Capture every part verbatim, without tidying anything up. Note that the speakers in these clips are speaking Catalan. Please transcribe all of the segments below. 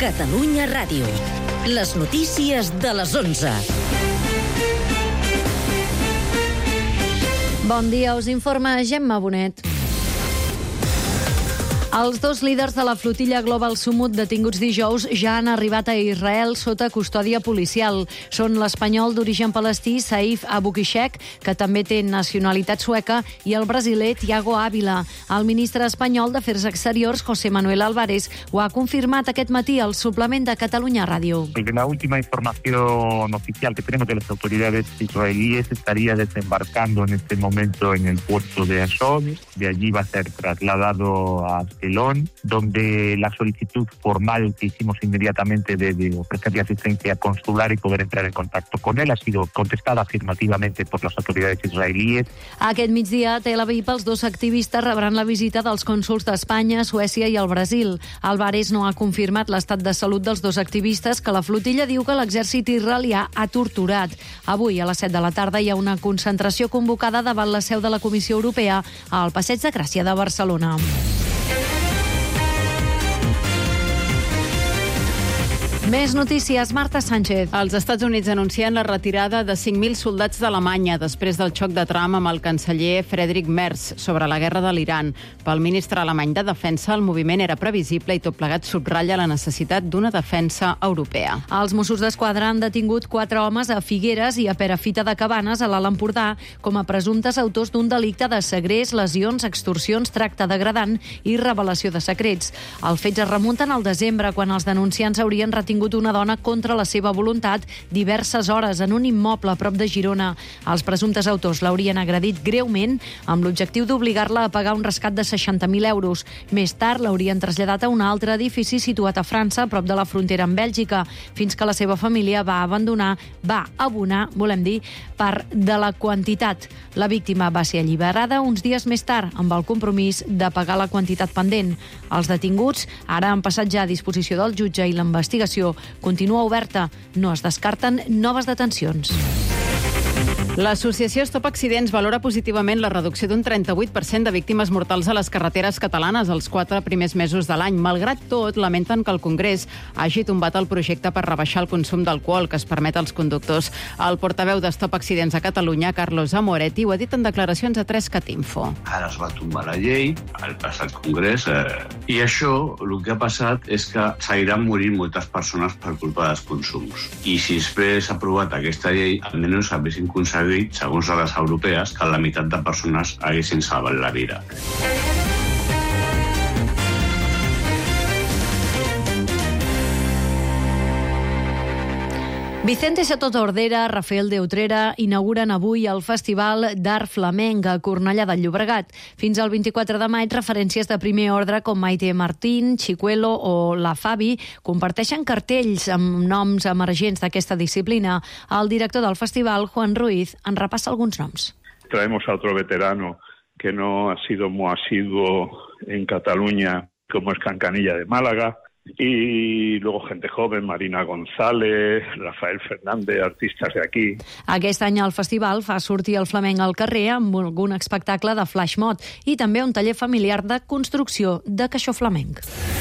Catalunya Ràdio. Les notícies de les onze. Bon dia, us informa Gemma Bonet. Els dos líders de la flotilla Global Sumut detinguts dijous ja han arribat a Israel sota custòdia policial. Són l'espanyol d'origen palestí Saif Aboukhishek, que també té nacionalitat sueca, i el brasiler Thiago Ávila. El ministre espanyol d'Afers Exteriors, José Manuel Álvarez, ho ha confirmat aquest matí al suplement de Catalunya Ràdio. La última información oficial que tenemos de las autoridades israelíes estaría desembarcando en este momento en el puerto de Ashdod. De allí va a ser trasladado a donde la solicitud formal que hicimos inmediatamente de, de ofrecerle asistencia consular y poder entrar en contacto con él ha sido contestada afirmativamente por las autoridades israelíes. Aquest migdia a Tel Aviv els dos activistes rebran la visita dels cònsols d'Espanya, Suècia i el Brasil. Álvarez no ha confirmat l'estat de salut dels dos activistes, que la flotilla diu que l'exèrcit israelià ha torturat. Avui a les set de la tarda hi ha una concentració convocada davant la seu de la Comissió Europea al Passeig de Gràcia de Barcelona. Més notícies, Marta Sánchez. Els Estats Units anuncien la retirada de cinc mil soldats d'Alemanya després del xoc de Trump amb el canceller Friedrich Merz sobre la guerra de l'Iran. Pel ministre alemany de Defensa, el moviment era previsible i tot plegat subratlla la necessitat d'una defensa europea. Els Mossos d'Esquadra han detingut quatre homes a Figueres i a Perafita de Cabanes, a l'Alt Empordà, com a presumptes autors d'un delicte de segrest, lesions, extorsions, tracte degradant i revelació de secrets. Els fets es remunten al desembre, quan els denunciants haurien retingut una dona contra la seva voluntat diverses hores en un immoble a prop de Girona. Els presumptes autors l'haurien agredit greument amb l'objectiu d'obligar-la a pagar un rescat de seixanta mil euros. Més tard l'haurien traslladat a un altre edifici situat a França, a prop de la frontera amb Bèlgica, fins que la seva família va abandonar, va abonar, volem dir, part de la quantitat. La víctima va ser alliberada uns dies més tard amb el compromís de pagar la quantitat pendent. Els detinguts ara han passat ja a disposició del jutge i l'investigació continua oberta. No es descarten noves detencions. L'associació Stop Accidents valora positivament la reducció d'un trenta-vuit per cent de víctimes mortals a les carreteres catalanes els quatre primers mesos de l'any. Malgrat tot, lamenten que el Congrés hagi tombat el projecte per rebaixar el consum d'alcohol que es permet als conductors. El portaveu de Stop Accidents a Catalunya, Carlos Amoretti, ho ha dit en declaracions a tres cat info. Ara es va tombar la llei al passat Congrés eh, i això, el que ha passat és que seguiran morint moltes persones per culpa dels consums. I si després s'ha aprovat aquesta llei, almenys haguessin aconseguit, segons les europees, que la meitat de persones haguessin salvat la vida. Vicente Soto Tordera, Rafael de Utrera inauguren avui el Festival d'Art Flamenc a Cornellà del Llobregat. Fins al vint-i-quatre de maig, referències de primer ordre com Maite Martín, Chicuelo o La Fabi comparteixen cartells amb noms emergents d'aquesta disciplina. El director del festival, Juan Ruiz, en repassa alguns noms. Traemos a otro veterano que no ha sido muy asiduo en Cataluña, como es Cancanilla de Málaga. Y luego gente joven, Marina González, Rafael Fernández, artistes d'aquí. Aquest any el festival fa sortir el flamenc al carrer amb algun espectacle de flash mob i també un taller familiar de construcció de caixó flamenc.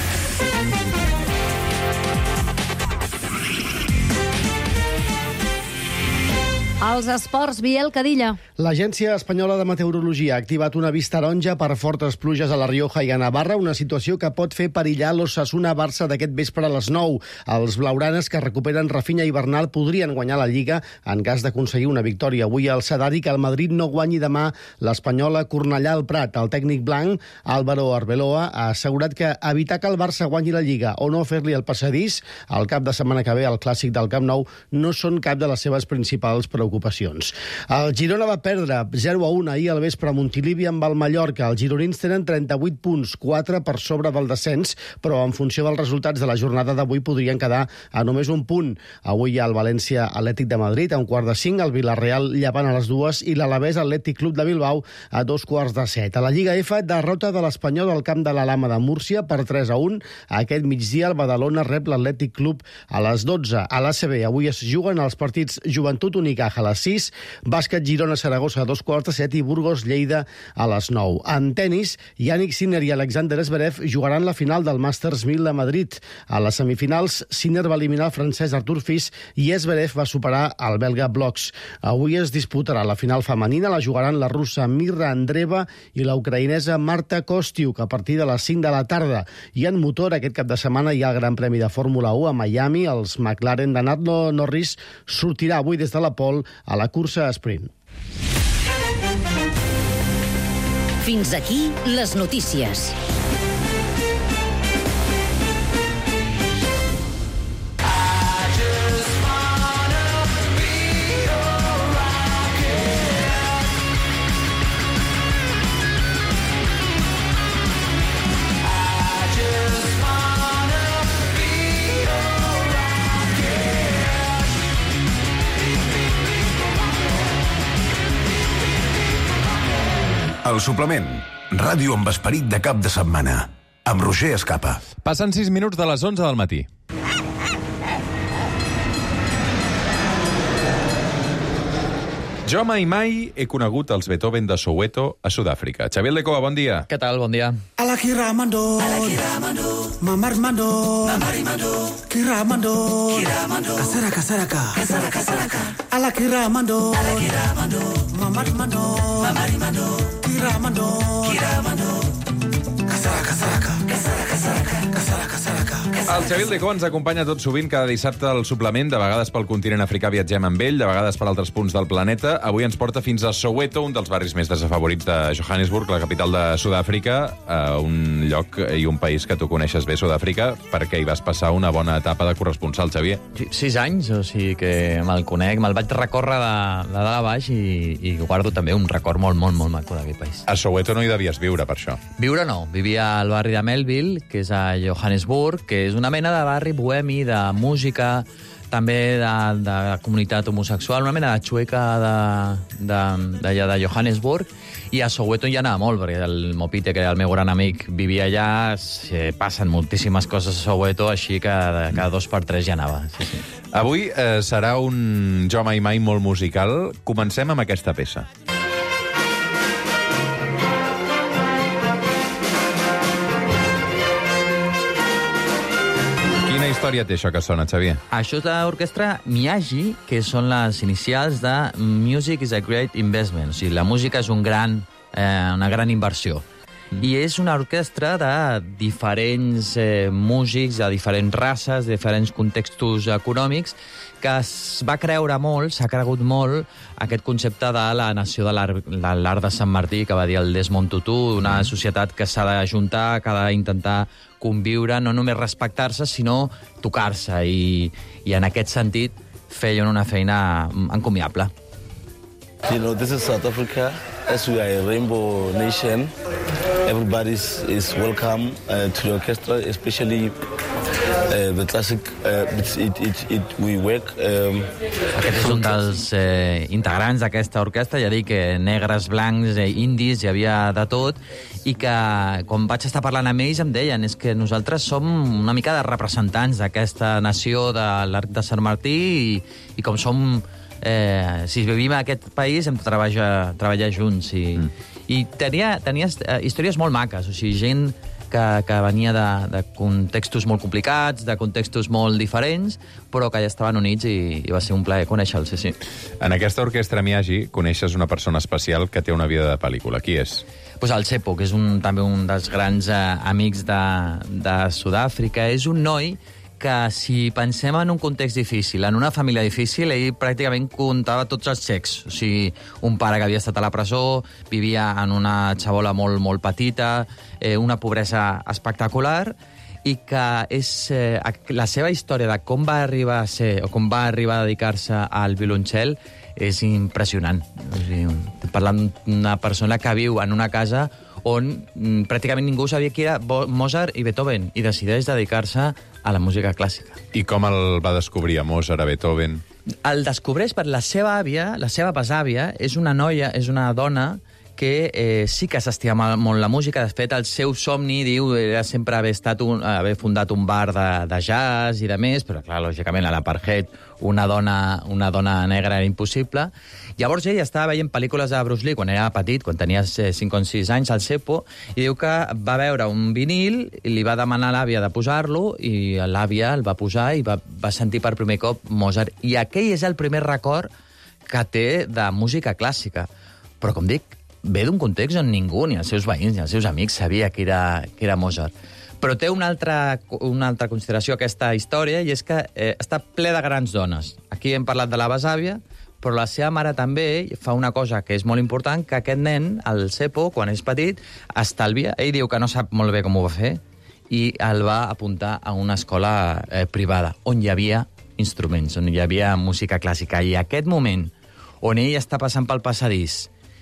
Els esports, Biel Cadilla. L'Agència Espanyola de Meteorologia ha activat una vista taronja per fortes pluges a la Rioja i a Navarra, una situació que pot fer perillar l'Osasuna-Barça d'aquest vespre a les nou. Els blaugranes, que recuperen Rafinha i Bernal, podrien guanyar la Lliga en cas d'aconseguir una victòria avui al Sadari, que el Madrid no guanyi demà l'Espanyola Cornellà al Prat. El tècnic blanc, Álvaro Arbeloa, ha assegurat que evitar que el Barça guanyi la Lliga o no fer-li el passadís al cap de setmana que ve al Clàssic del Camp Nou no són cap de les seves principals preocupacions. El Girona va perdre zero a un ahir al vespre a Montilivi amb el Mallorca. Els gironins tenen trenta-vuit punts, quatre per sobre del descens, però en funció dels resultats de la jornada d'avui podrien quedar a només un punt. Avui hi ha el València Atlètic de Madrid a un quart de cinc, el Villarreal Llevant a les dues i l'Alavés Atlètic Club de Bilbao a dos quarts de set. A la Lliga F, derrota de l'Espanyol al camp de l'Alhama de Múrcia per tres a un. Aquest migdia el Badalona rep l'Atlètic Club a les dotze. A l'A C B avui es juguen els partits Joventut Unicaja, Unicaja a les sis, bàsquet Girona-Saragossa a dos quarts de set i Burgos-Lleida a les nou. En tenis, Yannick Sinner i Alexander Zverev jugaran la final del Masters mil a Madrid. A les semifinals, Sinner va eliminar el francès Artur Fils i Zverev va superar el belga Bloks. Avui es disputarà la final femenina, la jugaran la russa Mirra Andreeva i la ucraïnesa Marta Kostyuk a partir de les cinc de la tarda. I en motor, aquest cap de setmana hi ha el Gran Premi de Fórmula u a Miami. Els McLaren de Lando Norris sortirà avui des de la pole a la cursa sprint. Fins aquí les notícies. El suplement. Ràdio amb esperit de cap de setmana. Amb Roger Escapa. Passen sis minuts de les onze del matí. Jo mai mai he conegut els Beethoven de Soweto a Sud-àfrica. Xavier Lecoa, bon dia. Què tal? Bon dia. Ala kiramando, ala kiramando, mamarmando, mamarimando, kiramando, kiramando, kasara kasaraka, kasara kasaraka, ala kiramando, ala kiramando, mamarmando, mamarimando, kiramando, kiramando, kasara kasaraka, kasara kasaraka, kasara kasaraka. El Xavier Lecoa ens acompanya tot sovint cada dissabte al suplement. De vegades pel continent africà viatgem amb ell, de vegades per altres punts del planeta. Avui ens porta fins a Soweto, un dels barris més desafavorits de Johannesburg, la capital de Sud-àfrica, uh, un lloc i un país que tu coneixes bé, Sud-àfrica, perquè hi vas passar una bona etapa de corresponsal, Xavier. Sí, sis anys, o sigui que me'l conec, me'l vaig recórrer de, de dalt a baix i, i guardo també un record molt, molt, molt maco d'aquest país. A Soweto no hi devies viure, per això. Viure no, vivia al barri de Melville, que és a Johannesburg, que és una mena de barri bohemi, de música, també de, de comunitat homosexual, una mena de xueca d'allà de, de Johannesburg, i a Soweto hi anava molt, perquè el Mopite, que era el meu gran amic, vivia allà, se passen moltíssimes coses a Soweto, així que cada dos per tres hi anava. Sí, sí. Avui eh, serà un Jo mai mai molt musical. Comencem amb aquesta peça. Quina història té això que sona, Xavier? Això és l'orquestra Miyagi, que són les inicials de Music is a Great Investment. O sigui, la música és un gran, eh, una gran inversió. I és una orquestra de diferents eh, músics, de diferents races, de diferents contextos econòmics, que es va creure molt, s'ha cregut molt, aquest concepte de la nació de l'art de Sant Martí, que va dir el Desmond Tutu, una societat que s'ha d'ajuntar, que ha d'intentar conviure, no només respectar-se, sinó tocar-se. I, I en aquest sentit feien una feina encomiable. You know, this is South Africa. As we are a rainbow nation, everybody is welcome uh, to the orchestra, especially uh, the classic. Uh, it, it, it, we work. Um, Aquest és un dels eh, integrants d'aquesta orquestra, ja dic que negres, blancs, eh, indis, hi havia de tot, i que quan vaig estar parlant amb ells em deien és que nosaltres som una mica de representants d'aquesta nació de l'Arc de Sant Martí i, i com som... Eh, si vivim a aquest país hem de treballar, treballar junts i, mm. i tenia, tenia uh, històries molt maques, o sigui, gent que, que venia de, de contextos molt complicats, de contextos molt diferents, però que ja estaven units i, i va ser un plaer conèixer-los, sí, sí. En aquesta orquestra Miyagi coneixes una persona especial que té una vida de pel·lícula. Qui és? Pues el Chepo, que és un, també un dels grans eh, amics de, de Sud-àfrica. És un noi que si pensem en un context difícil, en una família difícil, ell pràcticament comptava tots els xecs. O sigui, un pare que havia estat a la presó, vivia en una xabola molt, molt petita, eh, una pobresa espectacular, i que és eh, la seva història de com va arribar a ser, o com va arribar a dedicar-se al violoncel, és impressionant. O sigui, parlant d'una persona que viu en una casa on mm, pràcticament ningú sabia qui era Mozart i Beethoven, i decideix dedicar-se a la música clàssica. I com el va descobrir a Mozart, a Beethoven? El descobreix per la seva àvia, la seva besàvia, és una noia, és una dona que eh, sí que s'estima molt la música. De fet, el seu somni, diu, era sempre haver, estat un, haver fundat un bar de, de jazz i de més, però, clar, lògicament, a l'apartheid una dona, una dona negra era impossible. Llavors, ell estava veient pel·lícules de Bruce Lee quan era petit, quan tenia cinc o sis anys, al Cepo, i diu que va veure un vinil i li va demanar a l'àvia de posar-lo, i l'àvia el va posar i va, va sentir per primer cop Mozart. I aquell és el primer record que té de música clàssica. Però, com dic, ve d'un context on ningú, ni els seus veïns, ni els seus amics, sabia que era, que era Mozart. Però té una altra, una altra consideració aquesta història, i és que eh, està ple de grans dones. Aquí hem parlat de la besàvia, però la seva mare també fa una cosa que és molt important, que aquest nen, el Cepo, quan és petit, estalvia. Ell diu que no sap molt bé com ho va fer, i el va apuntar a una escola eh, privada, on hi havia instruments, on hi havia música clàssica. I aquest moment on ell està passant pel passadís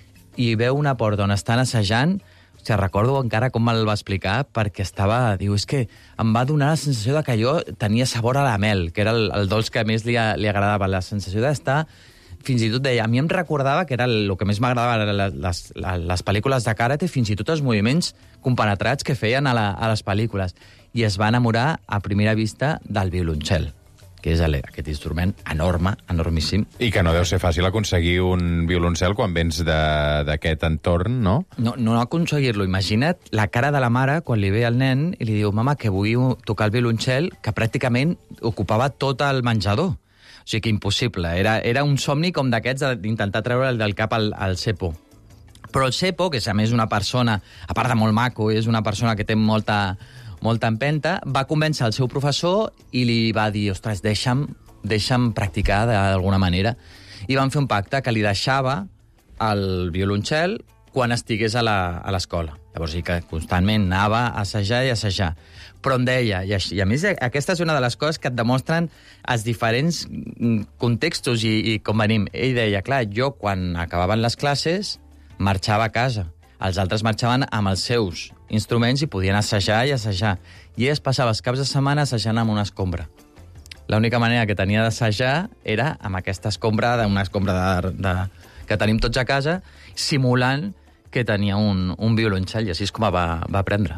i veu una porta on estan assajant, o sigui, recordo encara com me'l va explicar, perquè estava... Diu, és que em va donar la sensació de que jo tenia sabor a la mel, que era el, el dolç que més li, li agradava. La sensació d'estar... Fins i tot deia, a mi em recordava que era el, el que més m'agradava, les, les, les pel·lícules de karate, fins i tot els moviments compenetrats que feien a, la, a les pel·lícules. I es va enamorar a primera vista del violoncel, que és aquest instrument enorme, enormíssim. I que no deu ser fàcil aconseguir un violoncel quan vens d'aquest entorn, no? No, no aconseguir-lo. Imagina't la cara de la mare quan li ve el nen i li diu, mama, que vull tocar el violoncel, que pràcticament ocupava tot el menjador. O sigui que impossible. Era, era un somni com d'aquests d'intentar treure del cap al, al Cepo. Però el Cepo, que és a més una persona, a part de molt maco, és una persona que té molta... molta empenta, va convèncer el seu professor i li va dir, ostres, deixa'm, deixa'm practicar d'alguna manera. I van fer un pacte que li deixava el violoncel quan estigués a l'escola. Llavors, sí que constantment anava a assajar i assajar. Però em deia, i, i a més aquesta és una de les coses que et demostren els diferents contextos i, i com venim. Ell deia, clar, jo quan acabaven les classes marxava a casa. Els altres marxaven amb els seus instruments i podien assajar i assajar. I ell es passava els caps de setmana assajant amb una escombra. L'única manera que tenia d'assajar era amb aquesta escombra, una escombra de, de, que tenim tots a casa, simulant que tenia un, un violoncel, i així és com va, va aprendre.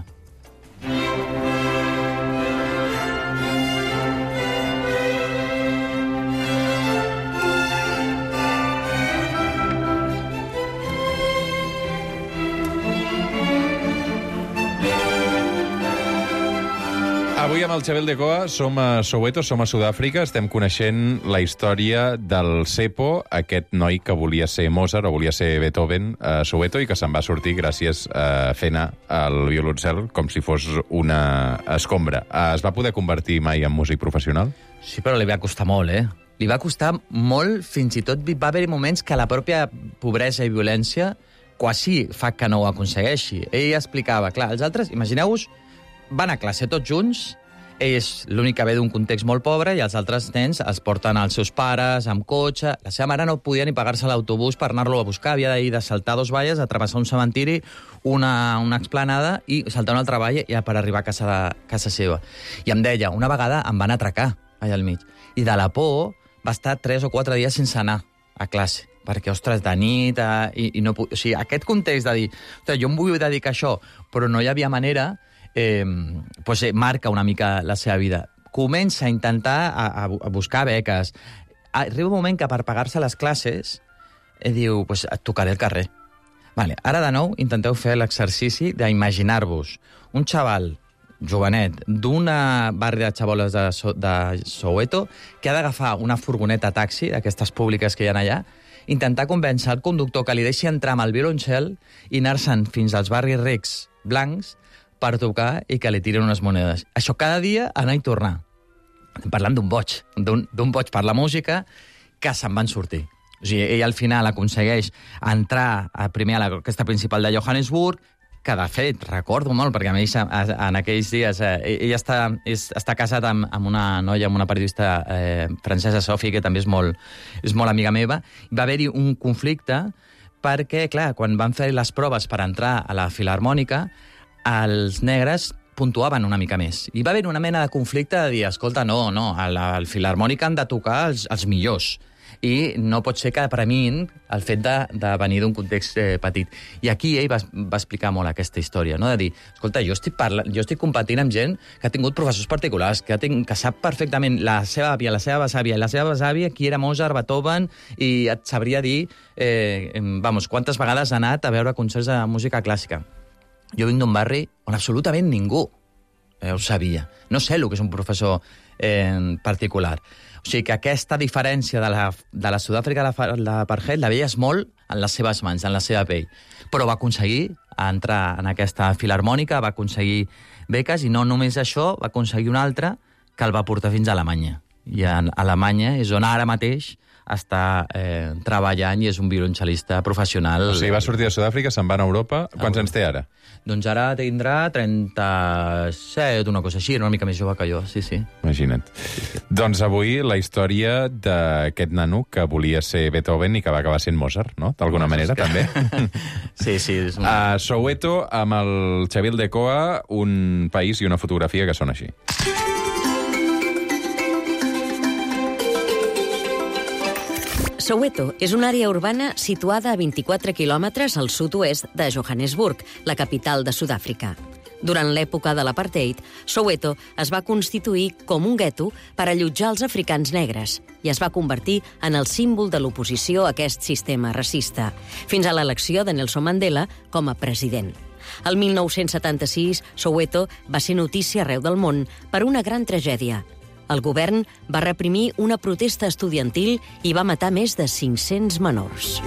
Avui amb el Xabel de Coa som a Soweto, som a Sud-àfrica, estem coneixent la història del Cepo, aquest noi que volia ser Mozart o volia ser Beethoven a Soweto i que se'n va sortir gràcies a fer anar el violoncel com si fos una escombra. Es va poder convertir mai en músic professional? Sí, però li va costar molt, eh? Li va costar molt, fins i tot va haver moments que la pròpia pobresa i violència quasi fa que no ho aconsegueixi. Ell explicava, clar, els altres, imagineu-vos, van a classe tots junts, ell és l'únic que ve d'un context molt pobre i els altres nens els porten als seus pares, amb cotxe. La seva mare no podia ni pagar-se l'autobús per anar-lo a buscar, havia d'ir de saltar dos valles, a travessar un cementiri, una, una explanada i saltar una altra valla ja per arribar a casa, de, casa seva. I em deia, una vegada em van atracar allà al mig, i de la por va estar tres o quatre dies sense anar a classe, perquè, ostres, de nit, eh, i, i no, o sigui, aquest context de dir, ostres, jo em vull dedicar a això, però no hi havia manera, Eh, pues, eh, marca una mica la seva vida. Comença a intentar a, a, a buscar beques. Arriba un moment que per pagar-se les classes eh, diu, pues, et tocaré el carrer. Vale, ara de nou intenteu fer l'exercici d'imaginar-vos un xaval jovenet d'una barri de xaboles de, so, de Soweto que ha d'agafar una furgoneta taxi, d'aquestes públiques que hi ha allà, intentar convèncer el conductor que li deixi entrar amb el violoncel i anar-se'n fins als barris rics blancs per tocar i que li tiren unes monedes. Això cada dia, anar i tornar. Estem parlant d'un boig, d'un boig per la música, que se'n van sortir. O sigui, ell al final aconsegueix entrar a, primer a l'orquestra principal de Johannesburg, que de fet, recordo molt, perquè a més en aquells dies eh, ell està, és, està casat amb, amb una noia, amb una periodista eh, francesa, Sophie, que també és molt, és molt amiga meva. Va haver-hi un conflicte perquè, clar, quan van fer les proves per entrar a la Filarmònica, els negres puntuaven una mica més. I va haver una mena de conflicte de dir, escolta, no, no, al, al Filarmònica han de tocar els, els millors. I no pot ser que premin el fet de, de venir d'un context eh, petit. I aquí ell va, va explicar molt aquesta història, no? De dir, escolta, jo estic, parlant, jo estic competint amb gent que ha tingut professors particulars, que, ha tingut, que sap perfectament la seva àvia, la seva besàvia, la seva besàvia, qui era Mozart, Beethoven, i et sabria dir, eh, vamos, quantes vegades ha anat a veure concerts de música clàssica. Jo vinc d'un barri on absolutament ningú eh, ho sabia. No sé el que és un professor eh, particular. O sigui que aquesta diferència de la, de la Sud-àfrica de l'apartheid la veies molt en les seves mans, en la seva pell. Però va aconseguir entrar en aquesta filarmònica, va aconseguir beques, i no només això, va aconseguir una altra que el va portar fins a Alemanya. I a Alemanya és on ara mateix està eh, treballant i és un violoncel·lista professional. O sigui, va sortir de Sud-àfrica, se'n va a Europa. Quants anys té ara? Doncs ara tindrà trenta-set, una cosa així, una mica més jove que jo, sí, sí. Imagina't. Sí, sí. Doncs avui la història d'aquest nano que volia ser Beethoven i que va acabar sent Mozart, no? D'alguna manera, que... també. Sí, sí. És un... A Soweto, amb el Xavier Decoa, un país i una fotografia que són així. Soweto és una àrea urbana situada a vint-i-quatre quilòmetres al sud-oest de Johannesburg, la capital de Sud-àfrica. Durant l'època de l'apartheid, Soweto es va constituir com un gueto per allotjar els africans negres i es va convertir en el símbol de l'oposició a aquest sistema racista, fins a l'elecció de Nelson Mandela com a president. El mil nou-cents setanta-sis, Soweto va ser notícia arreu del món per una gran tragèdia. El govern va reprimir una protesta estudiantil i va matar més de cinc-cents menors.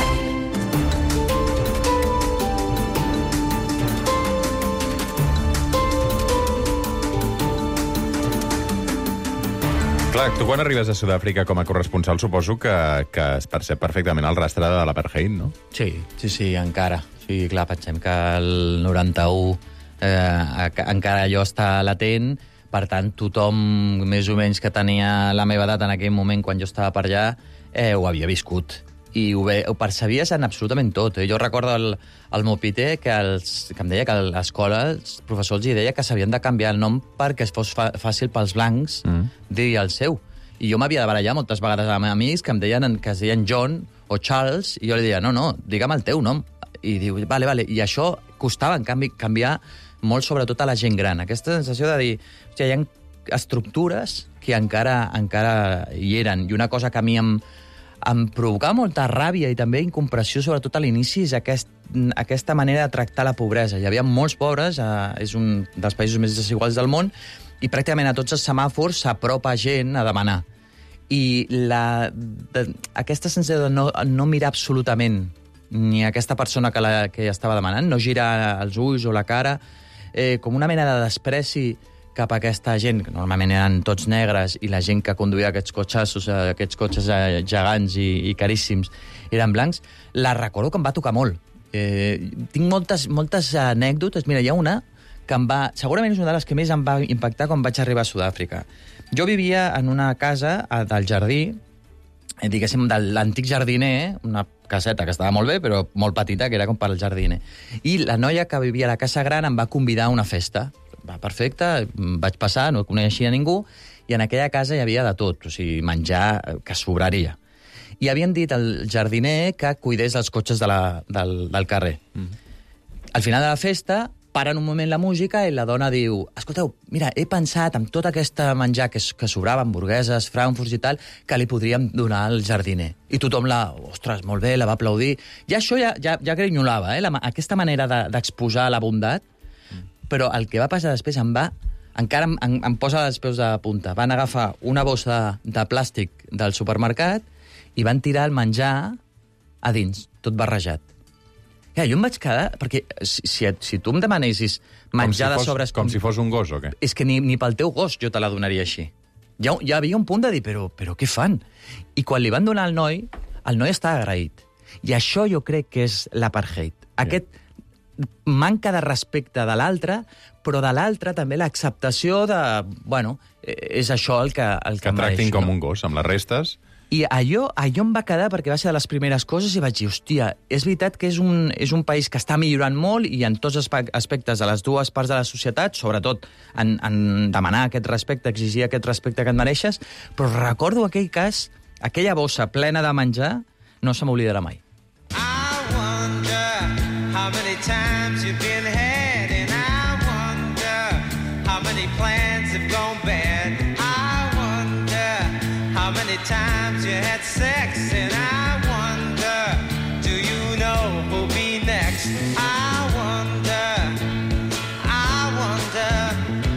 Clar, tu quan arribes a Sud-àfrica com a corresponsal suposo que, que es percep perfectament el rastre de l'apartheid, no? Sí, sí, sí, encara. Sí, clar, pensem que el noranta-u eh, encara allò està latent. Per tant, tothom, més o menys, que tenia la meva edat en aquell moment, quan jo estava per allà, eh, ho havia viscut. I ho, ve, ho percebies en absolutament tot. Eh? Jo recordo el, el meu pite que, els, que em deia que a l'escola els professors hi deia que s'havien de canviar el nom perquè fos fa, fàcil pels blancs mm. dir el seu. I jo m'havia de barallar moltes vegades amb amics que em deien que es deien John o Charles, i jo li deia, no, no, digue'm el teu nom. I diu, vale, vale. I això costava, en canvi, canviar molt, sobretot a la gent gran. Aquesta sensació de dir, hòstia, hi ha estructures que encara, encara hi eren. I una cosa que a mi em, em provocava molta ràbia i també incompressió, sobretot a l'inici, és aquest, aquesta manera de tractar la pobresa. Hi havia molts pobres, eh, és un dels països més desiguals del món, i pràcticament a tots els semàfors s'apropa gent a demanar. I la, de, aquesta sensació de no, no mirar absolutament ni aquesta persona que, la, que estava demanant, no girar els ulls o la cara, eh, com una mena de despreci cap a aquesta gent, que normalment eren tots negres, i la gent que conduïa aquests cotxassos, aquests cotxes gegants i, i caríssims, eren blancs, la recordo que em va tocar molt. Eh, tinc moltes, moltes anècdotes. Mira, hi ha una que em va... Segurament és una de les que més em va impactar quan vaig arribar a Sud-àfrica. Jo vivia en una casa del jardí, diguéssim, de l'antic jardiner, una caseta que estava molt bé, però molt petita, que era com per al jardiner. I la noia que vivia a la casa gran em va convidar a una festa. Va, perfecte, vaig passar, no coneixia ningú, i en aquella casa hi havia de tot, o sigui, menjar que sobraria. I havien dit al jardiner que cuidés els cotxes de la, del, del carrer. Mm. Al final de la festa, paren un moment la música i la dona diu, escolteu, mira, he pensat amb tot aquest menjar que, que sobrava, hamburgueses, frankfurts i tal, que li podríem donar al jardiner. I tothom la, ostres, molt bé, la va aplaudir. I això ja, ja, ja grinyolava, eh? La, aquesta manera de, d'exposar la bondat, mm. Però el que va passar després em va... Encara em, em, em posa els peus de punta. Van agafar una bossa de, de plàstic del supermercat i van tirar el menjar a dins, tot barrejat. Ja, jo em vaig quedar... Perquè si, si, si tu em demanessis menjar com si de sobres... Fos, com, com si fos un gos, o què? És que ni, ni pel teu gos jo te la donaria així. Ja, ja havia un punt de dir, però, però què fan? I quan li van donar al noi, el noi estava agraït. I això jo crec que és l'apartheid. Aquest... Yeah. Manca de respecte de l'altre, però de l'altre també l'acceptació de... Bueno, és això el que el que, que tractin mereix, com no? Un gos, amb les restes. I allò, allò em va quedar perquè va ser de les primeres coses i vaig dir, hòstia, és veritat que és un, és un país que està millorant molt i en tots els aspectes de les dues parts de la societat, sobretot en, en demanar aquest respecte, exigir aquest respecte que et mereixes, però recordo aquell cas aquella bossa plena de menjar no se m'oblidarà mai. I wonder how many times you've been had, and I wonder how many plans have gone bad. I wonder how many times you had sex, and I wonder, do you know who'll be next? I wonder, I wonder,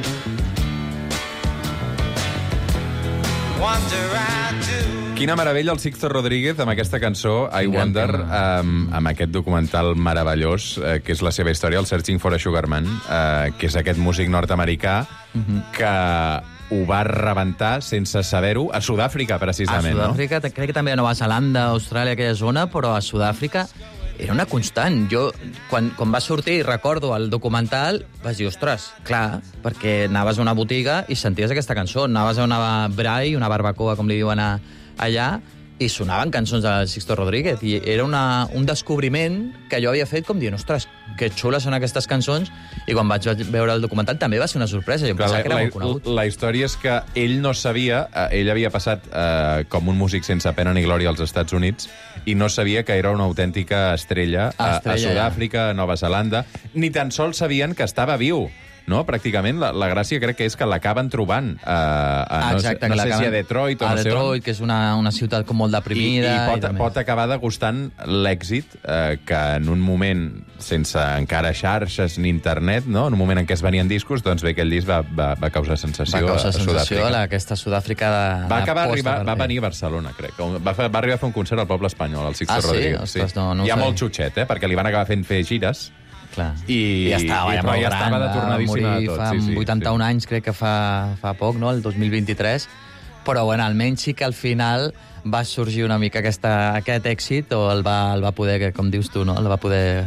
wonder I do. Quina meravella el Sixto Rodríguez amb aquesta cançó, I Wonder, amb, amb aquest documental meravellós, eh, que és la seva història, el Searching for a Sugar Man, eh, que és aquest músic nord-americà uh-huh. que ho va rebentar sense saber-ho a Sud-àfrica, precisament. A Sud-àfrica, no? Crec que també a Nova Zelanda, Austràlia, aquella zona, però a Sud-àfrica era una constant. Jo, quan, quan va sortir, recordo el documental, vas dir, ostres, clar, perquè anaves a una botiga i senties aquesta cançó. Anaves a una brai, una barbacoa, com li diuen a, allà, i sonaven cançons de Sixto Rodríguez, i era una, un descobriment que jo havia fet com dient, ostres, que xules són aquestes cançons, i quan vaig veure el documental també va ser una sorpresa, jo pensava que era molt conegut. La, la història és que ell no sabia, ell havia passat eh, com un músic sense pena ni glòria als Estats Units, i no sabia que era una autèntica estrella, estrella a, a Sud-àfrica, a Nova Zelanda, ni tan sols sabien que estava viu. No, pràcticament, la, la gràcia crec que és que l'acaben trobant a, a no, Exacte, no sé si a Detroit o a no sé Detroit, que és una, una ciutat com molt deprimida. I, i, pot, i pot acabar degustant l'èxit eh, que en un moment, sense encara xarxes ni internet, no? En un moment en què es venien discos, doncs bé, aquell disc va, va, va causar sensació, va causar a sensació Sud-àfrica. A aquesta Sud-àfrica de, va, de acabar arribar, va venir a Barcelona, crec. Va, va arribar a fer un concert al poble espanyol, al Sixto ah, sí? Rodríguez. Ostres, no, no Hi ha sé. molt xutxet, eh? Perquè li van acabar fent fer gires. Clar. I, I ja estava, i, ja, però ja gran, estava de tornadíssima de tot. Fa sí, sí, vuitanta-un sí. anys, crec que fa, fa poc, no? El dos mil vint-i-tres. Però, bueno, almenys sí que al final va sorgir una mica aquesta, aquest èxit, o el va, el va poder, com dius tu, no? El va poder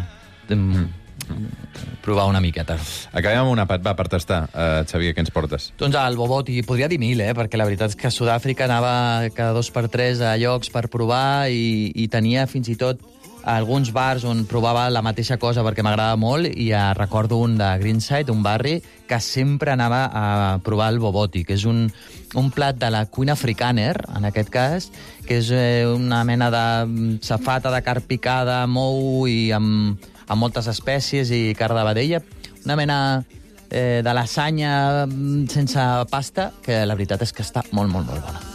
mm. provar una miqueta. Acabem amb un àpat, va, per tastar. Uh, Xavier, què ens portes? Doncs el Boboti, podria dir mil, eh? Perquè la veritat és que a Sud-àfrica anava cada dos per tres a llocs per provar i, i tenia fins i tot alguns bars on provava la mateixa cosa perquè m'agradava molt, i ja recordo un de Greenside, un barri, que sempre anava a provar el Boboti, que és un, un plat de la cuina africàner, en aquest cas, que és eh, una mena de safata de carn picada, mou i amb, amb moltes espècies i carn de vedella, una mena eh, de lasanya sense pasta, que la veritat és que està molt, molt, molt bona.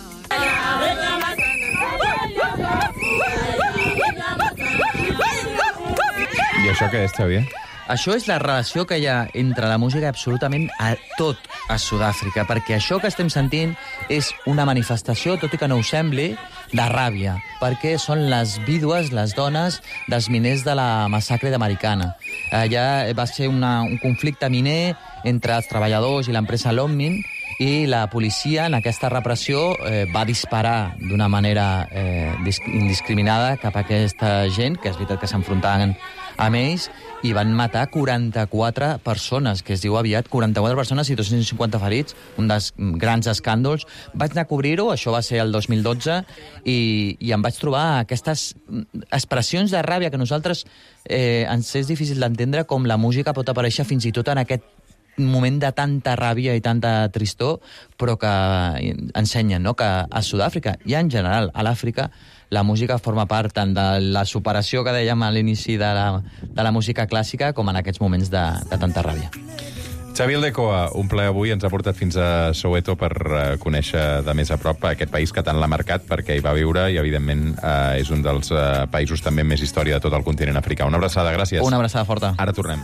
I això què és, Xavier? Això és la relació que hi ha entre la música absolutament a tot a Sud-àfrica, perquè això que estem sentint és una manifestació, tot i que no ho sembli, de ràbia, perquè són les vídues, les dones dels miners de la massacre d'Americana. Allà va ser una, un conflicte miner entre els treballadors i l'empresa Lonmin, i la policia, en aquesta repressió, eh, va disparar d'una manera eh, indiscriminada cap a aquesta gent, que és veritat que s'enfrontaven amb ells, i van matar quaranta-quatre persones, que es diu aviat, quaranta-quatre persones i dos-cents cinquanta ferits, un dels grans escàndols. Vaig anar a cobrir-ho, això va ser el dos mil dotze, i, i em vaig trobar aquestes expressions de ràbia que nosaltres eh, ens és difícil d'entendre, com la música pot aparèixer fins i tot en aquest moment de tanta ràbia i tanta tristor, però que ensenyen, no?, que a Sud-àfrica i en general a l'Àfrica la música forma part tant de la superació que dèiem a l'inici de la, de la música clàssica com en aquests moments de, de tanta ràbia. Xavier Aldecoa, un plaer avui, ens ha portat fins a Soweto per uh, conèixer de més a prop aquest país que tant l'ha marcat perquè hi va viure i, evidentment, uh, és un dels uh, països també amb més història de tot el continent africà. Una abraçada, gràcies. Una abraçada forta. Ara tornem.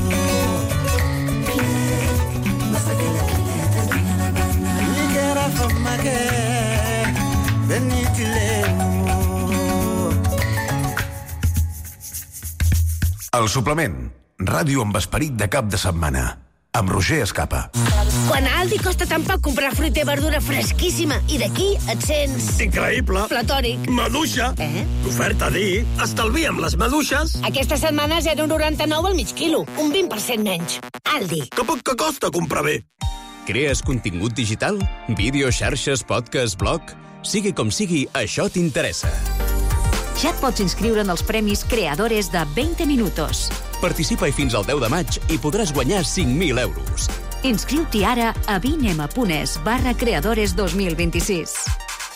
El suplement. Ràdio amb esperit de cap de setmana. Amb Roger Escapa. Quan a Aldi costa tan poc comprar fruita i verdura fresquíssima i d'aquí et sents... Increïble. Platònic. Maduixa. Eh? Oferta a dir. Estalviem les maduixes. Aquesta setmana zero coma noranta-nou al mig quilo. Un vint per cent menys. Aldi. Que poc que costa comprar bé. Crees contingut digital? Vídeo, xarxes, podcast, blog? Sigui com sigui, això t'interessa. Ja et pots inscriure en els premis Creadores de veinte Minutos. Participa-hi fins al deu de maig i podràs guanyar cinc mil euros. Inscriu-t'hi ara a vinema.es barra creadores dos mil vint-i-sis.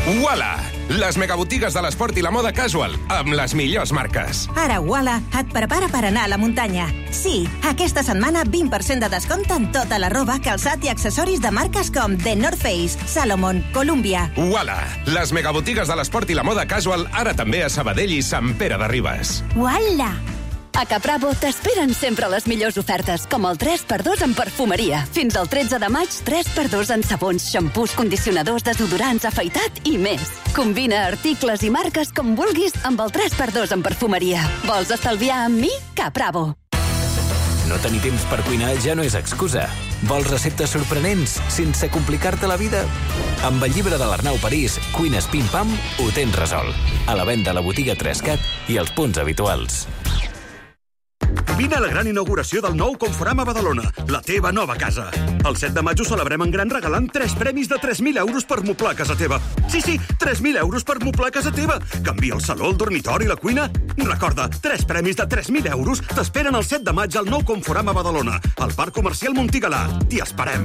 Uala! Les megabotigues de l'esport i la moda casual, amb les millors marques. Ara Uala et prepara per anar a la muntanya. Sí, aquesta setmana vint per cent de descompte en tota la roba, calçat i accessoris de marques com The North Face, Salomon, Columbia. Uala! Les megabotigues de l'esport i la moda casual, ara també a Sabadell i Sant Pere de Ribes. Uala! A Capravo t'esperen sempre les millors ofertes, com el tres per dos en perfumeria. Fins al tretze de maig, tres per dos en sabons, xampús, condicionadors, desodorants, afaitat i més. Combina articles i marques com vulguis amb el tres per dos en perfumeria. Vols estalviar amb mi? Capravo. No tenir temps per cuinar ja no és excusa. Vols receptes sorprenents sense complicar-te la vida? Amb el llibre de l'Arnau París, Cuines Pim Pam, ho tens resolt. A la venda a la botiga Trescat i als punts habituals. Vine a la gran inauguració del nou Conforama Badalona, la teva nova casa. El set de maig ho celebrem en gran regalant tres premis de tres mil euros per moblar casa teva. Sí, sí, tres mil euros per moblar casa teva. Canvia el saló, el dormitori i la cuina. Recorda, tres premis de tres mil euros t'esperen el set de maig al nou Conforama Badalona, al Parc Comercial Montigalà. T'hi esperem.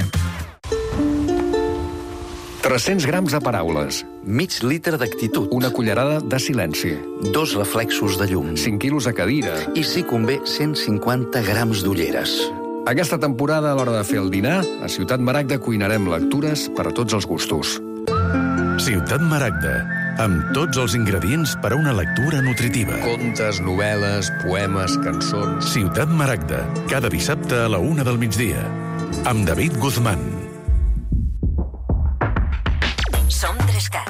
tres-cents grams de paraules, mig litre d'actitud, una cullerada de silenci, dos reflexos de llum, cinc quilos de cadira i, si convé, cent cinquanta grams d'ulleres. Aquesta temporada, a l'hora de fer el dinar, a Ciutat Maragda cuinarem lectures per a tots els gustos. Ciutat Maragda, amb tots els ingredients per a una lectura nutritiva. Contes, novel·les, poemes, cançons... Ciutat Maragda, cada dissabte a la una del migdia, amb David Guzmán. Som Trescat.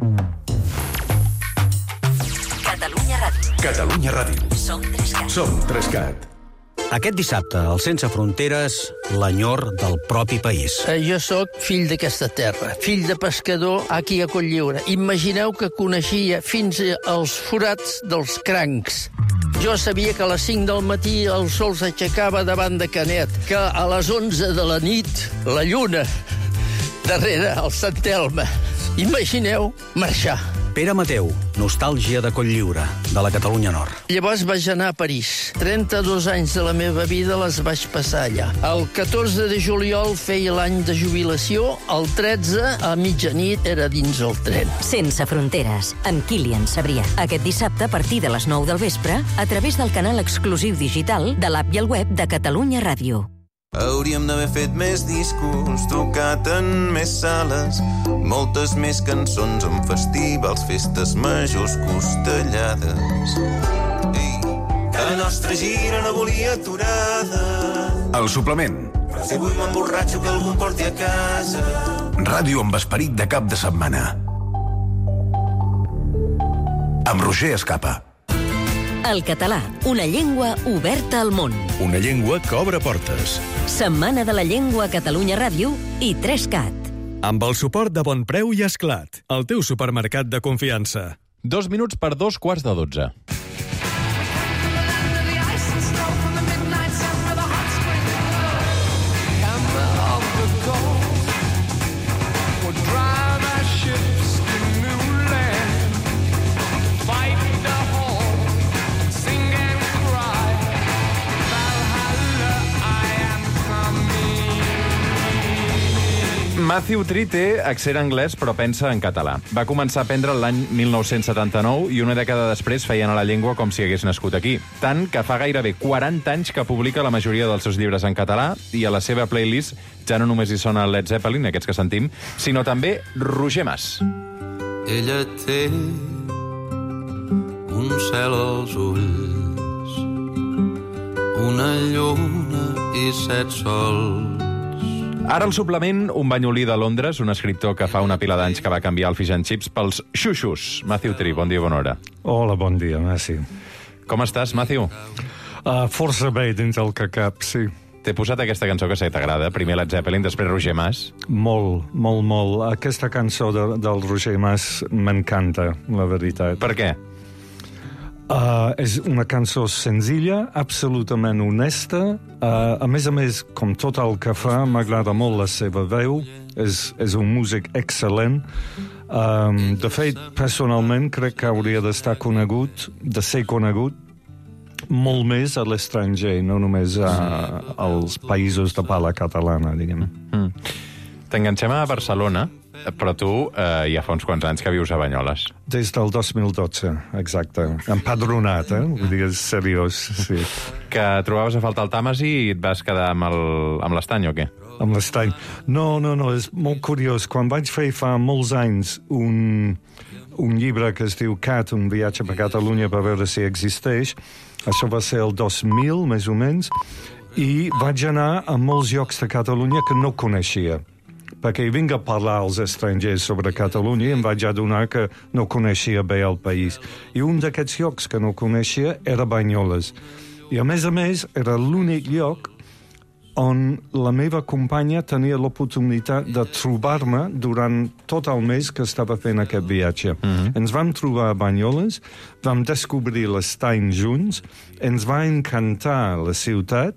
Catalunya Ràdio. Catalunya Ràdio. Som Trescat. Som Trescat. Aquest dissabte, al Sense Fronteres, l'enyor del propi país. Eh, jo sóc fill d'aquesta terra, fill de pescador aquí a Cotlliure. Imagineu que coneixia fins als forats dels crancs. Jo sabia que a les cinc del matí el sol s'aixecava davant de Canet, que a les onze de la nit la lluna darrere el Sant Elme. Imagineu marxar. Pere Mateu, nostàlgia de Cotlliure, de la Catalunya Nord. Llavors vaig anar a París. trenta-dos anys de la meva vida les vaig passar allà. El catorze de juliol feia l'any de jubilació, el tretze, a mitjanit, era dins el tren. Sense fronteres, amb Kilian Sabrià. Aquest dissabte, a partir de les nou del vespre, a través del canal exclusiu digital de l'app i el web de Catalunya Ràdio. Hauríem d'haver fet més discos, tocat en més sales, moltes més cançons en festivals, festes majors costellades. Ei, que la nostra gira no volia aturada. El suplement. Però si avui m'emborratxo que algú em porti a casa. Ràdio amb esperit de cap de setmana. Amb Roger Escapa. El català, una llengua oberta al món. Una llengua que obre portes. Setmana de la Llengua a Catalunya Ràdio i Trescat. Amb el suport de Bonpreu i Esclat, el teu supermercat de confiança. Dos minuts per dos quarts de dotze. Matthew Tree té accent anglès, però pensa en català. Va començar a aprendre l'any mil nou-cents setanta-nou i una dècada després feia anar la llengua com si hagués nascut aquí. Tant que fa gairebé quaranta anys que publica la majoria dels seus llibres en català i a la seva playlist ja no només hi sona Led Zeppelin, aquests que sentim, sinó també Roger Mas. Ella té un cel als ulls, una lluna i set sols. Ara al suplement, un banyolí de Londres, un escriptor que fa una pila d'anys que va canviar el fish and chips pels xuxus. Matthew Tree, bon dia, bona hora. Hola, bon dia, merci. Com estàs, Matthew? Uh, força bé dins el que cap, sí. T'he posat aquesta cançó que sé t'agrada, primer Led Zeppelin, després Roger Mas. Molt, molt, molt. Aquesta cançó de, del Roger Mas m'encanta, la veritat. Per què? Uh, és una cançó senzilla, absolutament honesta. Uh, a més a més, com tot el que fa, m'agrada molt la seva veu. És, és un músic excel·lent. Um, de fet, personalment, crec que hauria d'estar conegut, de ser conegut, molt més a l'estranger, no només a, als països de parla catalana, diguem. Mm. T'enganxem a Barcelona, Però tu eh, ja fa uns quants anys que vius a Banyoles. Des del dos mil dotze, exacte. Empadronat, eh? Vull dir, és seriós, sí. Que trobaves a faltar el Tàmesi i et vas quedar amb el- amb l'estany o què? Amb l'estany. No, no, no, és molt curiós. Quan vaig fer fa molts anys un, un llibre que es diu Cat, un viatge per Catalunya per veure si existeix, això va ser el dos mil, més o menys, i vaig anar a molts llocs de Catalunya que no coneixia, perquè vinc a parlar als estrangers sobre Catalunya i em vaig adonar que no coneixia bé el país. I un d'aquests llocs que no coneixia era Banyoles. I a més a més era l'únic lloc on la meva companya tenia l'oportunitat de trobar-me durant tot el mes que estava fent aquest viatge. Mm-hmm. Ens vam trobar a Banyoles, vam descobrir l'estany junts, ens va encantar la ciutat,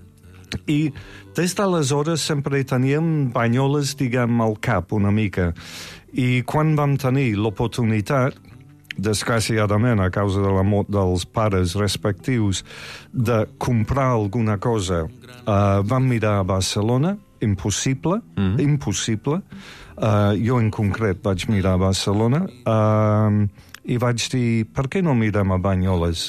i des d'aleshores sempre teníem Banyoles, diguem, al cap una mica. I quan vam tenir l'oportunitat, desgraciadament a causa de la mort dels pares respectius, de comprar alguna cosa, uh, vam mirar a Barcelona, impossible, mm. impossible. Uh, jo en concret vaig mirar a Barcelona uh, i vaig dir, per què no mirem a Banyoles?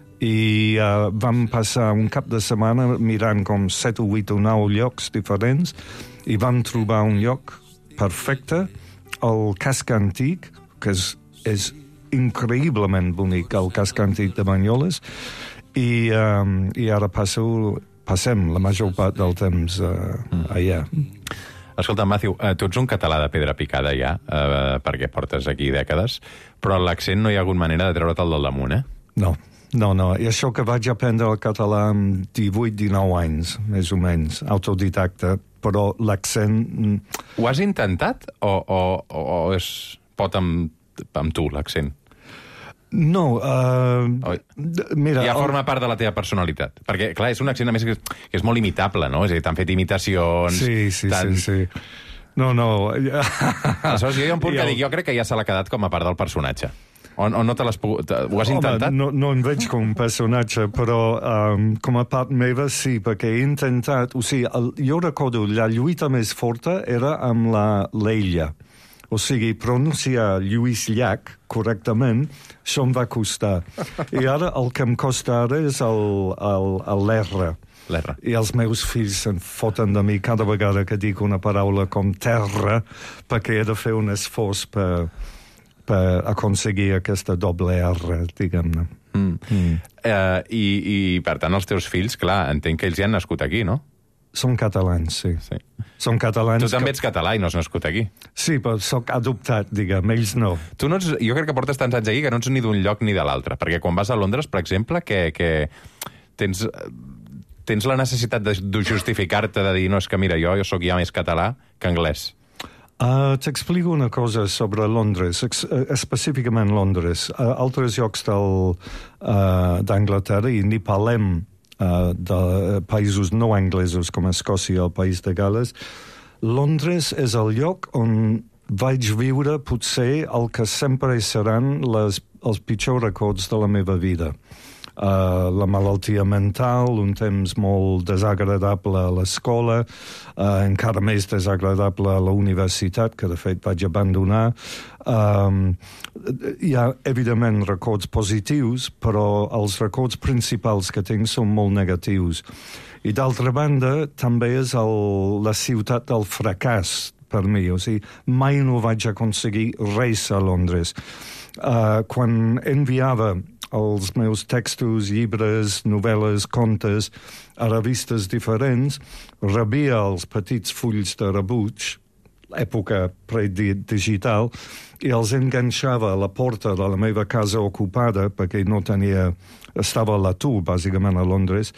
I uh, vam passar un cap de setmana mirant com set o vuit o nou llocs diferents i vam trobar un lloc perfecte, el casc antic, que és, és increïblement bonic, el casc antic de Banyoles, i, um, i ara passo, passem la major part del temps uh, allà. Escolta, Matthew, eh, tu ets un català de pedra picada ja, eh, perquè portes aquí dècades, però l'accent no hi ha hagut manera de treure'l del damunt, eh? No. No, no, i això que vaig aprendre el català amb divuit dinou anys, més o menys, autodidacta, però l'accent... Ho has intentat o, o, o és pot amb, amb tu, l'accent? No, uh, mira... Ja forma part de la teva personalitat. Perquè, clar, és un accent, a més, que és, que és molt imitable, no? És a dir, t'han fet imitacions... Sí, sí, tan... sí, sí. No, no... Aleshores, jo hi ha un punt que dic, jo crec que ja se l'ha quedat com a part del personatge. O, o no te l'has pogut... Ho has intentat? Home, no, no em veig com un personatge, però um, com a part meva sí, perquè he intentat... O sigui, el, jo recordo, la lluita més forta era amb la Leia. O sigui, pronunciar Lluís Llach correctament, això em va costar. I ara el que em costa ara és l'R. L'R. I els meus fills se'n foten de mi cada vegada que dic una paraula com terra, perquè he de fer un esforç per... per aconseguir aquesta doble R, diguem-ne. Mm. Mm. Uh, i, I, per tant, els teus fills, clar, entenc que ells ja han nascut aquí, no? Són catalans, sí. sí. Són catalans... Tu també que... ets català i no has nascut aquí. Sí, però sóc adoptat, diguem, ells no. Tu no ets, jo crec que portes tants anys aquí que no ets ni d'un lloc ni de l'altre, perquè quan vas a Londres, per exemple, que, que tens, tens la necessitat de, de justificar-te, de dir, no, és que mira, jo, jo sóc ja més català que anglès. Uh, T'explico una cosa sobre Londres, ex específicament Londres. Uh, altres llocs del, uh, d'Anglaterra, i ni parlem uh, de països no anglesos com Escòcia o el País de Gales, Londres és el lloc on vaig viure potser el que sempre seran les, els pitjors records de la meva vida. Uh, la malaltia mental, un temps molt desagradable a l'escola, uh, encara més desagradable a la universitat, que de fet vaig abandonar. Um, hi ha, evidentment, records positius, però els records principals que tinc són molt negatius. I d'altra banda, també és el, la ciutat del fracàs per mi. O sigui, mai no vaig aconseguir res a Londres. Uh, quan enviava els meus textos, llibres, novel·les, contes a revistes diferents, rebia els petits fulls de rebuig, època predigital, i els enganxava a la porta de la meva casa ocupada, perquè no tenia... estava a l'atur, bàsicament, a Londres,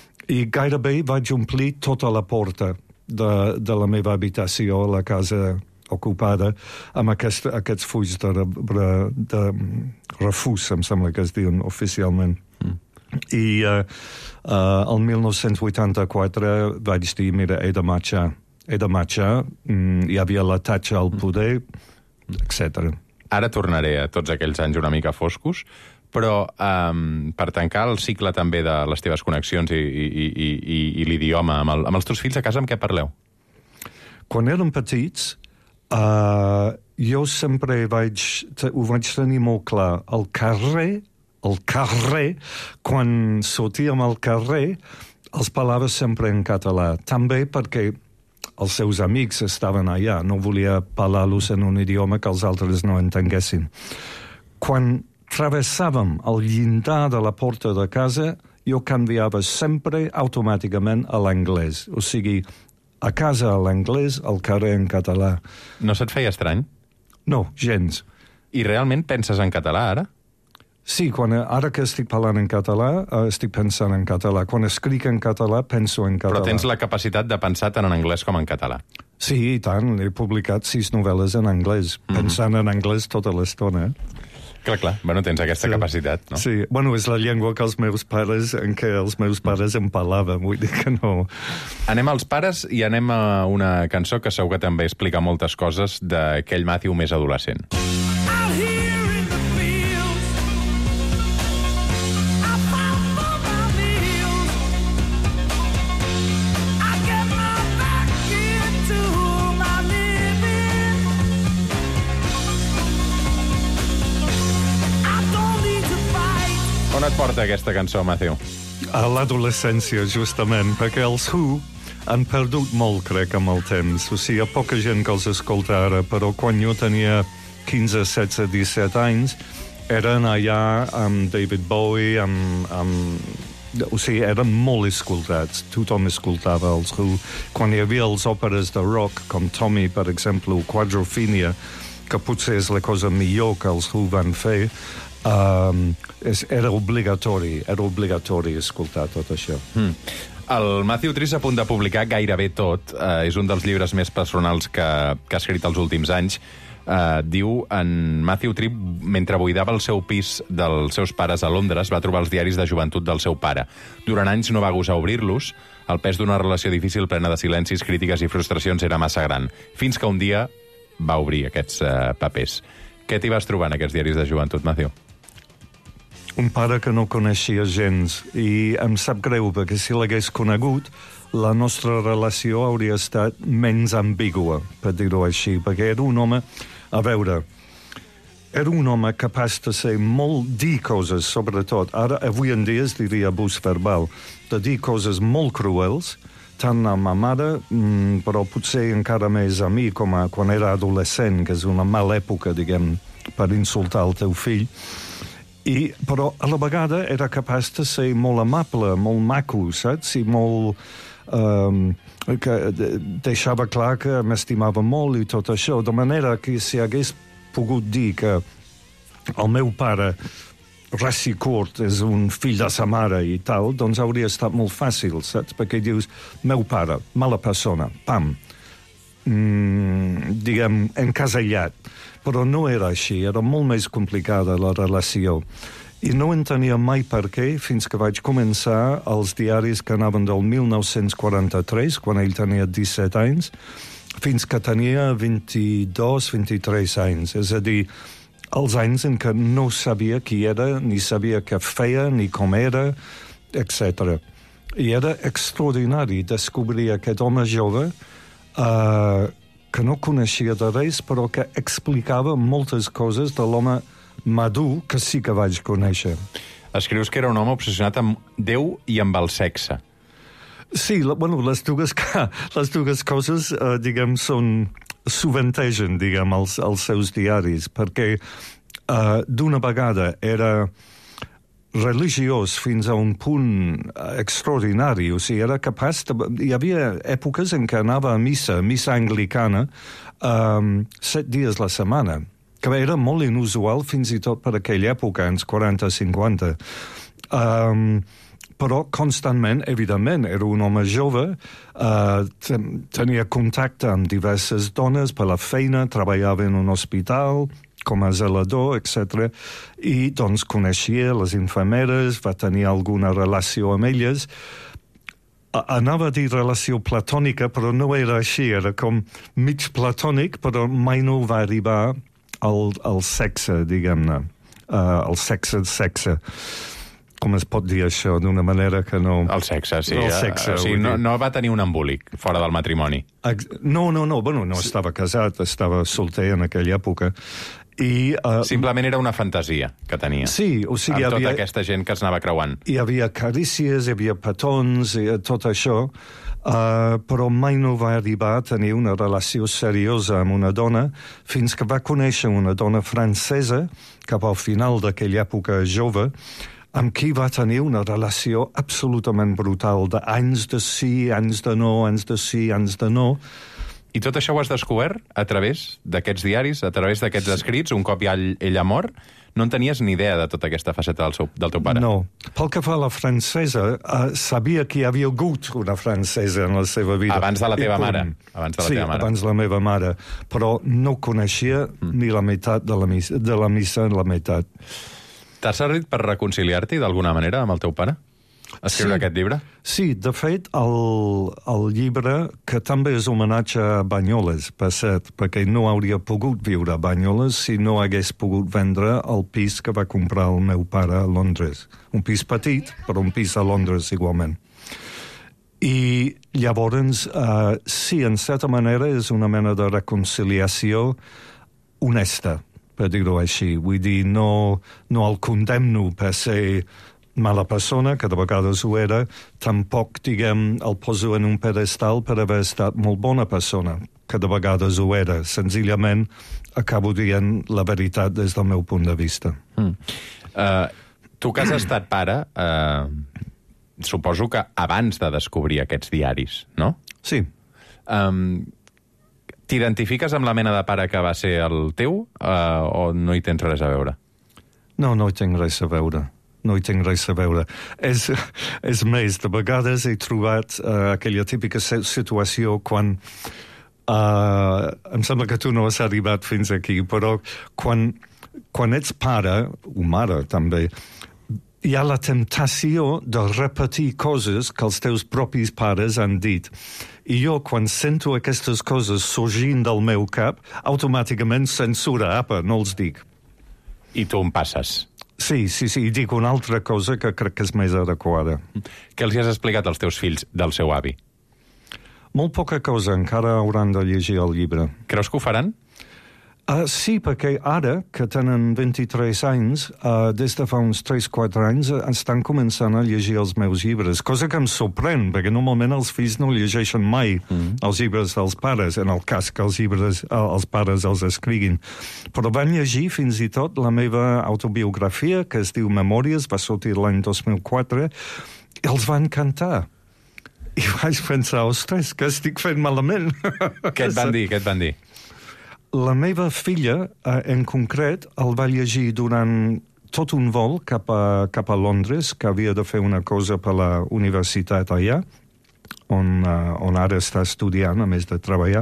i gairebé vaig omplir tota la porta de, de la meva habitació a la casa ocupada amb aquest, aquests fulls de, de, de refús, em sembla que es diuen oficialment. Mm. I uh, uh, el mil nou-cents vuitanta-quatre vaig dir, mira, he de marxar. He de marxar, mm, hi havia la tatxa al poder, etcètera. Ara tornaré a tots aquells anys una mica foscos, però um, per tancar el cicle també de les teves connexions i, i, i, i, i l'idioma, amb, el, amb els teus fills a casa, amb què parleu? Quan eren petits, Uh, jo sempre vaig, ho vaig tenir molt clar. Al carrer, al carrer, quan sortíem al carrer, els parlava sempre en català. També perquè els seus amics estaven allà. No volia parlar-los en un idioma que els altres no entenguessin. Quan travessàvem el llindar de la porta de casa, jo canviava sempre automàticament a l'anglès. O sigui, a casa a l'anglès, al carrer en català. No se't feia estrany? No, gens. I realment penses en català, ara? Sí, quan, ara que estic parlant en català, estic pensant en català. Quan escric en català, penso en català. Però tens la capacitat de pensar tant en anglès com en català. Sí, i tant. He publicat sis novel·les en anglès, mm-hmm. pensant en anglès tota l'estona. Clar, clar. Bueno, tens aquesta sí. capacitat, no? Sí. Bueno, és la llengua que els meus pares, en què els meus pares em parlaven, vull dir que no... Anem als pares i anem a una cançó que segur que també explica moltes coses d'aquell Matthew més adolescent. On et porta aquesta cançó, Matthew? A l'adolescència, justament, perquè els Who han perdut molt, crec, amb el temps. O sigui, hi ha poca gent que els escolta ara, però quan jo tenia quinze, setze, disset anys, eren allà amb David Bowie, amb... amb... O sigui, eren molt escoltats. Tothom escoltava els Who. Quan hi havia els òperes de rock, com Tommy, per exemple, o Quadrophenia, que potser és la cosa millor que els Who van fer, Um, és, era obligatori, era obligatori escoltar tot això. Mm. El Matthew Triss, a punt de publicar gairebé tot, eh, és un dels llibres més personals que, que ha escrit els últims anys. Eh, diu, en Matthew Tripp, mentre buidava el seu pis dels seus pares a Londres, va trobar els diaris de joventut del seu pare. Durant anys no va gosar obrir-los. El pes d'una relació difícil plena de silencis, crítiques i frustracions era massa gran. Fins que un dia va obrir aquests eh, papers. Què t'hi vas trobar en aquests diaris de joventut, Matthew? Un pare que no coneixia gens, i em sap greu, perquè si l'hagués conegut, la nostra relació hauria estat menys ambigua, per dir-ho així, perquè era un home, a veure, era un home capaç de ser molt, dir coses, sobretot, ara, avui en dia es diria abús verbal, de dir coses molt cruels, tant a ma mare, però potser encara més a mi, com a, quan era adolescent, que és una mala època, diguem, per insultar el teu fill, I, però a la vegada era capaç de ser molt amable, molt maco, saps? I molt... Um, que deixava clar que m'estimava molt i tot això, de manera que si hagués pogut dir que el meu pare, raci curt, és un fill de sa mare i tal, doncs hauria estat molt fàcil, saps? Perquè dius, meu pare, mala persona, pam, mm, diguem, encasellat. Però no era així, era molt més complicada la relació. I no entenia mai per què fins que vaig començar els diaris que anaven del mil nou-cents quaranta-tres, quan ell tenia disset anys, fins que tenia vint-i-dos, vint-i-tres anys. És a dir, els anys en què no sabia qui era, ni sabia què feia, ni com era, etcètera. I era extraordinari descobrir aquest home jove eh, que no coneixia de res, però que explicava moltes coses de l'home madur que sí que vaig conèixer. Escrius que era un home obsessionat amb Déu i amb el sexe. Sí, la, bueno, les dues, les dues coses, eh, diguem, són, sovintegen, diguem, els, els seus diaris, perquè eh, d'una vegada era religiós fins a un punt extraordinari, o sigui, era capaç de... Hi havia èpoques en què anava a missa, missa anglicana, um, set dies la setmana, que era molt inusual fins i tot per aquella època, anys quaranta cinquanta. Um, però constantment, evidentment, era un home jove, uh, tenia contacte amb diverses dones per la feina, treballava en un hospital, com a zelador, etcètera. I, doncs, coneixia les infermeres, va tenir alguna relació amb elles. Anava a dir relació platònica, però no era així, era com mig platònic, però mai no va arribar al, al sexe, diguem-ne, uh, al sexe-sexe. com es pot dir això, d'una manera que no... El sexe, sí. El sexe, o sigui, no, no va tenir un embolic fora del matrimoni. No, no, no, bueno, no estava casat, estava solter en aquella època. I, uh, Simplement era una fantasia que tenia. Sí, o sigui... Amb tota havia, aquesta gent que es anava creuant. Hi havia carícies, hi havia petons, i tot això, uh, però mai no va arribar a tenir una relació seriosa amb una dona fins que va conèixer una dona francesa cap al final d'aquella època jove, amb qui va tenir una relació absolutament brutal, d'anys de sí, anys de no, anys de sí, anys de no. I tot això ho has descobert a través d'aquests diaris, a través d'aquests escrits, un cop ja ell ha mort? No en tenies ni idea de tota aquesta faceta del, seu, del teu pare? No. Pel que fa a la francesa, uh, sabia que hi havia hagut una francesa en la seva vida. Abans de la teva mare. Abans de la sí, teva mare. abans de la meva mare. Però no coneixia mm. ni la meitat de la missa, de la missa en la meitat. T'ha servit per reconciliar-t'hi d'alguna manera amb el teu pare? Escriure sí, aquest llibre? Sí, de fet, el, el llibre, que també és homenatge a Banyoles, per cert, perquè no hauria pogut viure a Banyoles si no hagués pogut vendre el pis que va comprar el meu pare a Londres. Un pis petit, però un pis a Londres igualment. I llavors, uh, sí, en certa manera és una mena de reconciliació honesta, per dir-ho així. Vull dir, no, no el condemno per ser mala persona, que de vegades ho era, tampoc, diguem, el poso en un pedestal per haver estat molt bona persona, que de vegades ho era. Senzillament acabo dient la veritat des del meu punt de vista. Mm. Uh, tu que has estat pare, uh, suposo que abans de descobrir aquests diaris, no? Sí. Um, T'identifiques amb la mena de pare que va ser el teu uh, o no hi tens res a veure? No, no hi tinc res a veure. No hi tinc res a veure. És, és més, de vegades he trobat uh, aquella típica situació quan... Uh, em sembla que tu no has arribat fins aquí, però quan, quan ets pare, o mare també, hi ha la temptació de repetir coses que els teus propis pares han dit. I jo, quan sento aquestes coses sorgint del meu cap, automàticament censura, apa, no els dic. I tu em passes. Sí, sí, sí, i dic una altra cosa que crec que és més adequada. Què els has explicat als teus fills del seu avi? Molt poca cosa, encara hauran de llegir el llibre. Creus que ho faran? Uh, sí, perquè ara, que tenen vint-i-tres anys, uh, des de fa uns tres quatre anys, uh, estan començant a llegir els meus llibres, cosa que em sorprèn, perquè normalment els fills no llegeixen mai mm. els llibres dels pares, en el cas que els llibres uh, els pares els escriguin. Però van llegir fins i tot la meva autobiografia, que es diu Memòries, va sortir l'any dos mil quatre, i els van cantar. I vaig pensar, ostres, que estic fent malament. Què et van dir? Què et van dir? La meva filla, eh, en concret, el va llegir durant tot un vol cap a, cap a Londres, que havia de fer una cosa per la universitat allà, on, uh, on ara està estudiant, a més de treballar.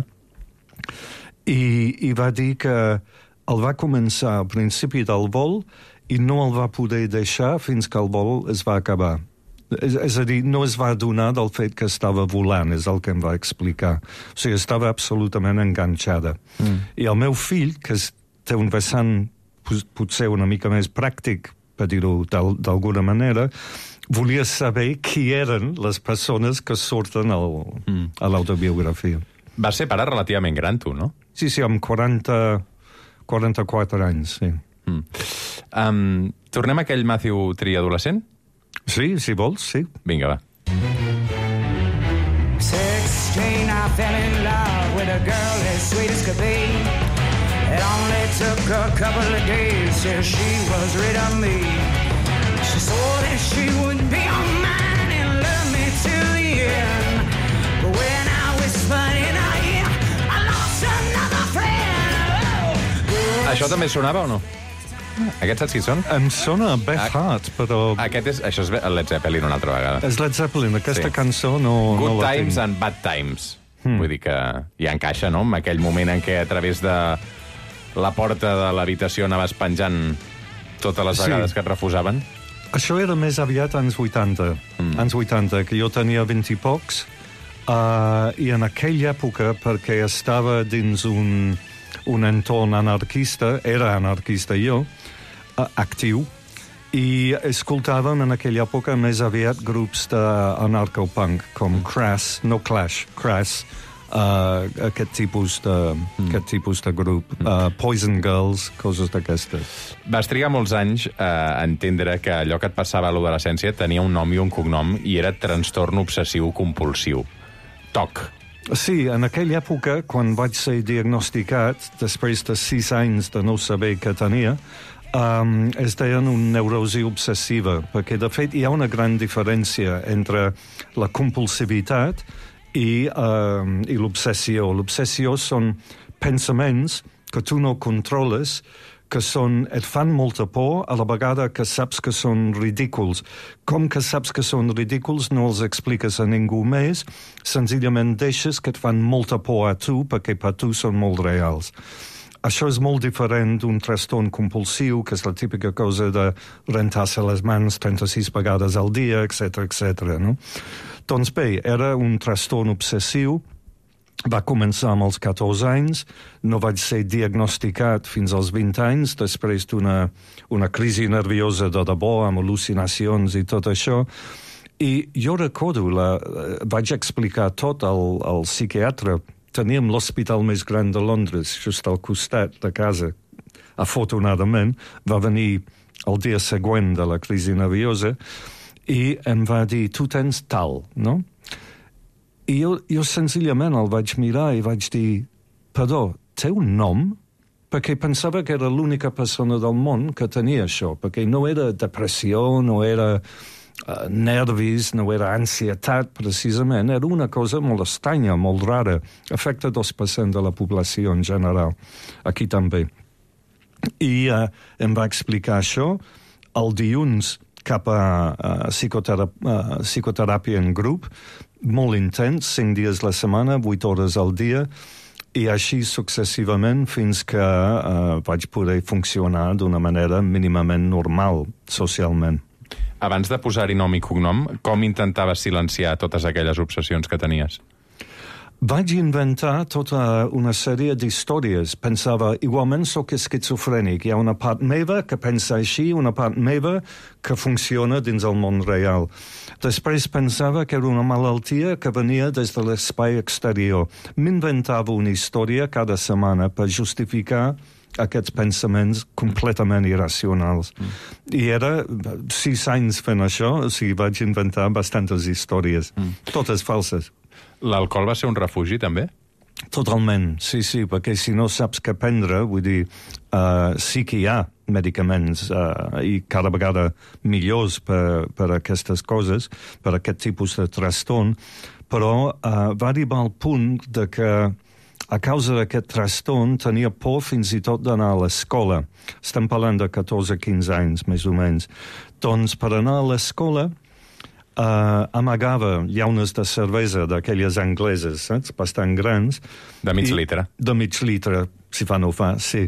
I, i va dir que el va començar al principi del vol i no el va poder deixar fins que el vol es va acabar. És, és a dir, no es va adonar del fet que estava volant, és el que em va explicar. O sigui, estava absolutament enganxada. Mm. I el meu fill, que té un vessant potser una mica més pràctic, per dir-ho d'alguna manera, volia saber qui eren les persones que surten al, mm. a l'autobiografia. Vas ser pare relativament gran, tu, no? Sí, sí, amb quaranta, quaranta-quatre anys, sí. Mm. Um, tornem a aquell Matthew Tree adolescent? Sí, si vols, sí. Vinga, va. sixteen, I fell in love with a girl as sweet as could be. It only took a couple of days till she was rid of me. She swore that she would be all mine and love me till the end. But when I whispered in her ear, I lost another friend. Oh, Això també sonava o no? Aquests saps qui són? Em sona Beth Hart, però... Aquest és, això és Led Zeppelin una altra vegada. És Led Zeppelin, aquesta sí. cançó no, Good no la Times tinc. and Bad Times. Hmm. Vull dir que hi encaixa, no?, en aquell moment en què a través de la porta de l'habitació anaves penjant totes les vegades sí. que et refusaven. Això era més aviat anys vuitanta, mm. anys vuitanta, que jo tenia vint i pocs, uh, i en aquella època, perquè estava dins un, un entorn anarquista, era anarquista jo, uh, actiu, I escoltàvem en aquella època més aviat grups d'anarcopunk, com Crass, no Clash, Crass, uh, aquest, tipus de, mm. aquest tipus de grup, uh, Poison Girls, coses d'aquestes. Vas trigar molts anys a entendre que allò que et passava a l'adolescència tenia un nom i un cognom i era trastorn obsessiu-compulsiu. T O C. Sí, en aquella època, quan vaig ser diagnosticat, després de sis anys de no saber què tenia, Um, es deien un neurosi obsessiva, perquè de fet hi ha una gran diferència entre la compulsivitat i, um, i l'obsessió. L'obsessió són pensaments que tu no controles, que són, et fan molta por a la vegada que saps que són ridículs. Com que saps que són ridículs, no els expliques a ningú més, senzillament deixes que et fan molta por a tu, perquè per tu són molt reals. Això és molt diferent d'un trastorn compulsiu, que és la típica cosa de rentar-se les mans trenta-sis vegades al dia, etcètera, etcètera. No? Doncs bé, era un trastorn obsessiu, va començar amb els catorze anys, no vaig ser diagnosticat fins als vint anys, després d'una una crisi nerviosa de debò, amb al·lucinacions i tot això. I jo recordo, la, vaig explicar tot al, al psiquiatre. Teníem l'hospital més gran de Londres, just al costat de casa. Afortunadament, va venir el dia següent de la crisi nerviosa i em va dir, tu tens tal, no? I jo, jo senzillament el vaig mirar i vaig dir, perdó, té un nom? Perquè pensava que era l'única persona del món que tenia això, perquè no era depressió, no era Uh, nervis, no era ansietat, precisament. Era una cosa molt estranya, molt rara. Afecta dos per cent de la població en general. Aquí també. I uh, em va explicar això. El dilluns cap a uh, psicoterap uh, psicoteràpia en grup, molt intens, cinc dies la setmana, vuit hores al dia, i així successivament fins que uh, vaig poder funcionar d'una manera mínimament normal, socialment. Abans de posar-hi nom i cognom, com intentaves silenciar totes aquelles obsessions que tenies? Vaig inventar tota una sèrie d'històries. Pensava, igualment sóc esquizofrènic. Hi ha una part meva que pensa així, una part meva que funciona dins el món real. Després pensava que era una malaltia que venia des de l'espai exterior. M'inventava una història cada setmana per justificar aquests pensaments completament irracionals. Mm. I era sis anys fent això, o sigui, vaig inventar bastantes històries, mm. totes falses. L'alcohol va ser un refugi, també? Totalment, sí, sí, perquè si no saps què prendre, vull dir, uh, sí que hi ha medicaments uh, i cada vegada millors per, per aquestes coses, per aquest tipus de trastorn, però uh, va arribar al punt de que a causa d'aquest trastorn tenia por fins i tot d'anar a l'escola. Estem parlant de catorze a quinze anys, més o menys. Doncs per anar a l'escola uh, amagava llaunes de cervesa d'aquelles angleses, saps? Bastant grans. De mig I, litre. De mig litre, si fa no fa, sí.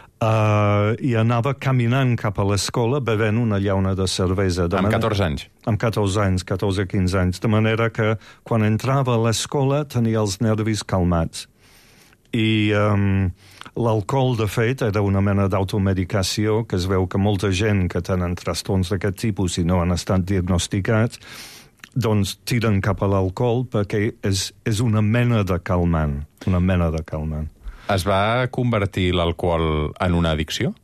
Uh, I anava caminant cap a l'escola bevent una llauna de cervesa. De amb manera... catorze anys? Amb catorze anys, catorze a quinze anys. De manera que quan entrava a l'escola tenia els nervis calmats. I um, l'alcohol, de fet, era una mena d'automedicació, que es veu que molta gent que tenen trastorns d'aquest tipus i no han estat diagnosticats, doncs tiren cap a l'alcohol perquè és, és una mena de calmant, una mena de calmant. Es va convertir l'alcohol en una addicció?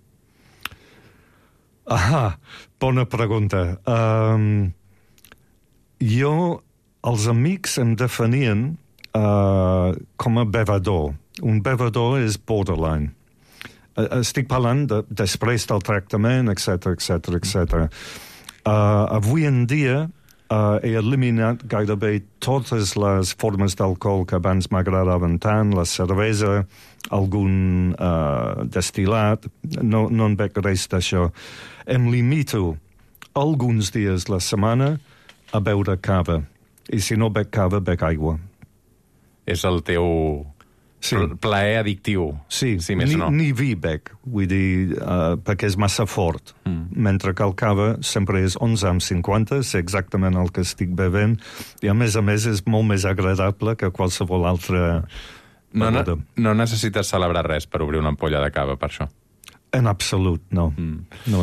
Ah, bona pregunta. Um, jo, els amics em definien uh, com a bevedor. Un bevedor és borderline. Estic parlant de, després del tractament, etcètera, etcètera, etcètera. Uh, avui en dia uh, he eliminat gairebé totes les formes d'alcohol que abans m'agradaven tant, la cervesa, algun uh, destil·lat, no, no en bec res d'això. Em limito alguns dies la setmana a beure cava. I si no bec cava, bec aigua. És el teu... Sí. Plaer addictiu. Sí, sí més ni, no. ni vi bec, vull dir, uh, perquè és massa fort. Mm. Mentre que el cava sempre és onze amb cinquanta, és exactament el que estic bevent, i a més a més és molt més agradable que qualsevol altra... No, no, no necessites celebrar res per obrir una ampolla de cava, per això? En absolut, no. Mm. No, no.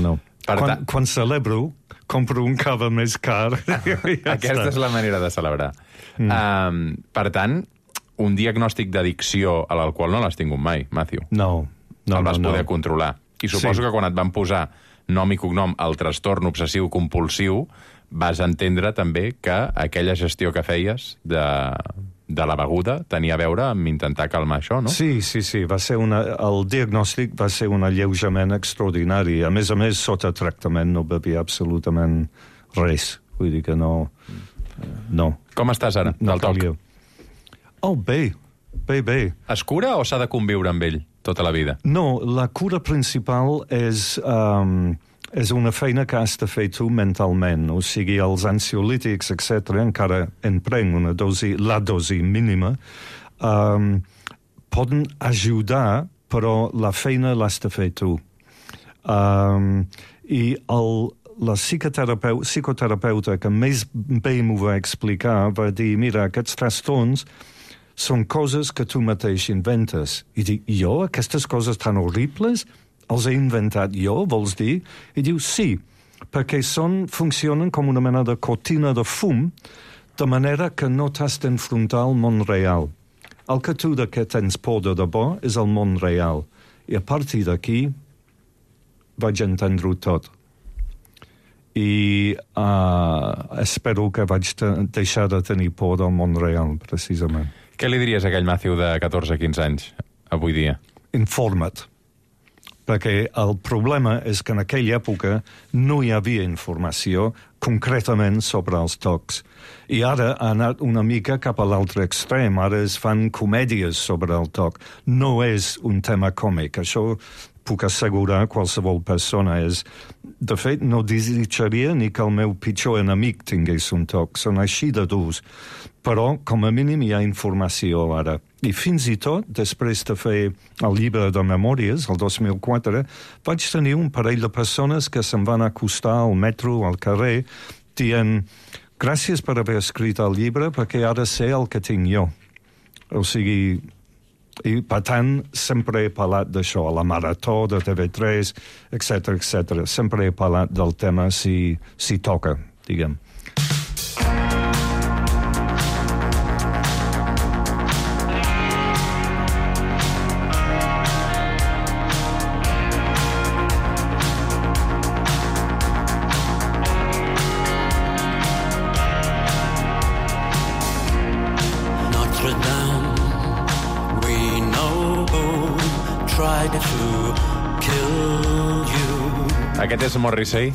Per quan, tant- quan celebro, compro un cava més car. ja Aquesta està. és la manera de celebrar. Mm. Um, per tant, un diagnòstic d'addicció a l'alcohol no l'has tingut mai, Matthew. No, no, El vas no, poder no. controlar. I suposo Sí. que quan et van posar nom i cognom al trastorn obsessiu-compulsiu, vas entendre també que aquella gestió que feies de, de la beguda tenia a veure amb intentar calmar això, no? Sí, sí, sí. Va ser una, el diagnòstic va ser un alleujament extraordinari. A més a més, sota tractament no bevia absolutament res. Vull dir que no... No. Com estàs ara, no del toc? calia. Oh, bé. Bé, bé. Es cura o s'ha de conviure amb ell tota la vida? No, la cura principal és, um, és una feina que has de fer tu mentalment. O sigui, els ansiolítics, etcètera, encara en prenc una dosi, la dosi mínima, um, poden ajudar, però la feina l'has de fer tu. Um, I el, la psicoterapeu, psicoterapeuta que més bé m'ho va explicar va dir, mira, aquests trastorns són coses que tu mateix inventes. I dic, jo, aquestes coses tan horribles, els he inventat jo, vols dir? I diu, sí, perquè són, funcionen com una mena de cortina de fum, de manera que no t'has d'enfrontar al món real. El que tu de què tens por de debò és el món real. I a partir d'aquí vaig entendre-ho tot. I uh, espero que vaig deixar de tenir por del món real, precisament. Què li diries a aquell Matthew de catorze a quinze anys, avui dia? Informa't. Perquè el problema és que en aquella època no hi havia informació concretament sobre els tocs. I ara ha anat una mica cap a l'altre extrem. Ara es fan comèdies sobre el toc. No és un tema còmic. Això puc assegurar a qualsevol persona. És... De fet, no desitjaria ni que el meu pitjor enemic tingués un toc. Són així de durs. Però, com a mínim, hi ha informació ara. I fins i tot, després de fer el llibre de memòries, el dos mil quatre, vaig tenir un parell de persones que se'm van acostar al metro, al carrer, dient gràcies per haver escrit el llibre, perquè ara sé el que tinc jo. O sigui, i per tant, sempre he parlat d'això, a la Marató de T V tres, etcètera, etcètera. Sempre he parlat del tema si, si toca, diguem. Aquest és Morrissey?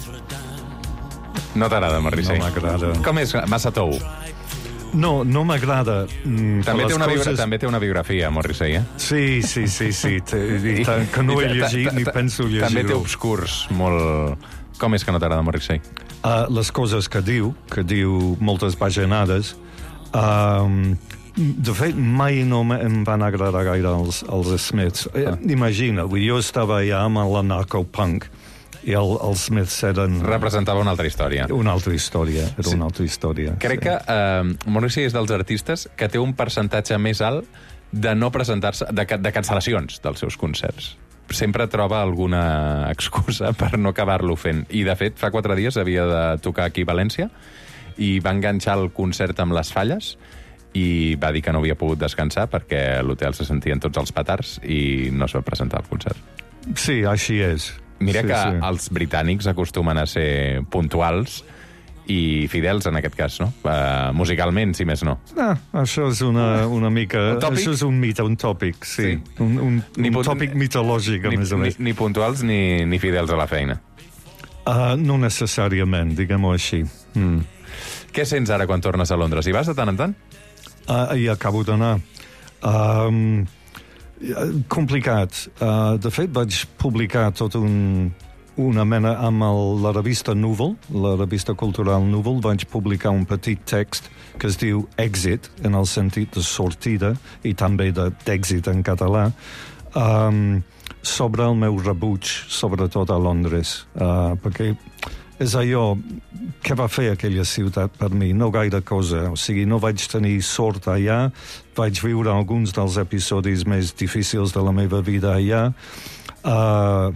No t'agrada, Morrissey? No m'agrada. Com és? Massa tou? No, no m'agrada. Mm, també, té una coses... biogra... també té una biografia, Morrissey, eh? Sí, sí, sí, sí. I tant que no he llegit ni penso llegir-ho. També té obscurs, molt... Com és que no t'agrada Morrissey? Uh, les coses que diu, que diu moltes bajanades, um, de fet, mai no em van agradar gaire els, els Smiths. Ah. Imagina, jo estava allà amb l'anarcopunk, i el, els Smiths eren... Representava una altra història. Una altra història, era sí. una altra història. Crec sí. que uh, Morrissey és dels artistes que té un percentatge més alt de no presentar-se, de, de cancel·lacions dels seus concerts. Sempre troba alguna excusa per no acabar-lo fent. I, de fet, fa quatre dies havia de tocar aquí a València i va enganxar el concert amb les falles i va dir que no havia pogut descansar perquè a l'hotel se sentien tots els petards i no es va presentar al concert. Sí, així és. Mira sí, que sí. els britànics acostumen a ser puntuals i fidels, en aquest cas, no? Uh, musicalment, si més no. Ah, això és una, una mica... Un tòpic? Això és un mite, un tòpic, sí. sí. Un, un, un tòpic mitològic, a ni, més a més. Ni, ni puntuals ni, ni fidels a la feina. Uh, no necessàriament, diguem-ho així. Mm. Què sents ara quan tornes a Londres? Hi vas de tant en tant? Uh, hi acabo d'anar. Um, complicat. Uh, de fet, vaig publicar tot un, una mena amb el, la revista Núvol, la revista cultural Núvol, vaig publicar un petit text que es diu Èxit, en el sentit de sortida, i també d'èxit en català, um, sobre el meu rebuig, sobretot a Londres. Uh, perquè és allò, què va fer aquella ciutat per mi? No gaire cosa. O sigui, no vaig tenir sort allà, vaig viure alguns dels episodis més difícils de la meva vida allà, uh,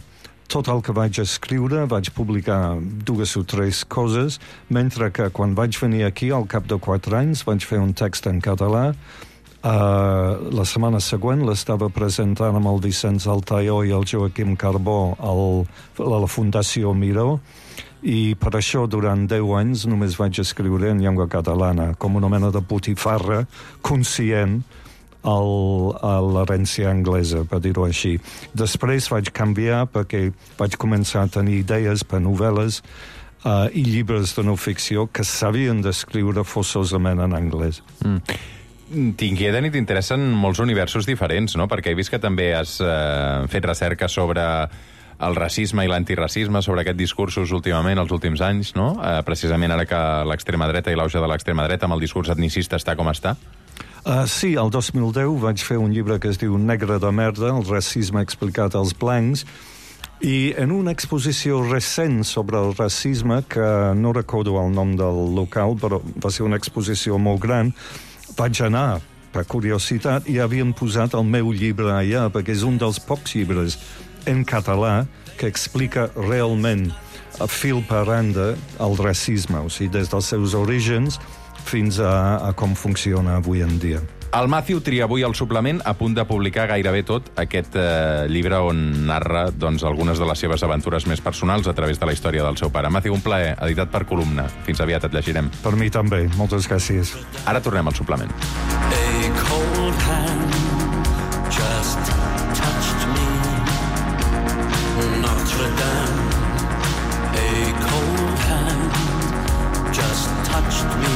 tot el que vaig escriure vaig publicar dues o tres coses, mentre que quan vaig venir aquí, al cap de quatre anys, vaig fer un text en català. Uh, la setmana següent l'estava presentant amb el Vicenç Altaió i el Joaquim Carbó al, a la Fundació Miró, i per això durant deu anys només vaig escriure en llengua catalana, com una mena de botifarra conscient al, a l'herència anglesa, per dir-ho així. Després vaig canviar perquè vaig començar a tenir idees per novel·les uh, i llibres de no-ficció que s'havien d'escriure forçosament en anglès. Mm. T'inquieten i t'interessen molts universos diferents, no? Perquè he vist que també has eh, fet recerca sobre el racisme i l'antiracisme, sobre aquests discursos últimament, els últims anys, no? Eh, precisament ara que l'extrema dreta i l'auge de l'extrema dreta amb el discurs etnicista està com està. Uh, sí, el dos mil deu vaig fer un llibre que es diu Negre de merda, el racisme explicat als blancs, i en una exposició recent sobre el racisme, que no recordo el nom del local, però va ser una exposició molt gran, vaig anar per curiositat i havien posat el meu llibre allà, perquè és un dels pocs llibres en català que explica realment a fil per randa el racisme, o sigui, des dels seus orígens fins a, a com funciona avui en dia. El Matthew tria avui al suplement, a punt de publicar gairebé tot aquest eh, llibre on narra doncs, algunes de les seves aventures més personals a través de la història del seu pare. Matthew, un plaer, editat per Columna. Fins aviat, et llegirem. Per mi també, moltes gràcies. Ara tornem al suplement. A cold hand just touched me. Notre Dame. A cold hand just touched me.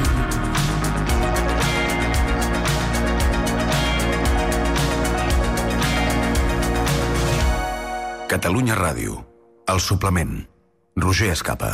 Catalunya Ràdio. El suplement. Roger Escapa.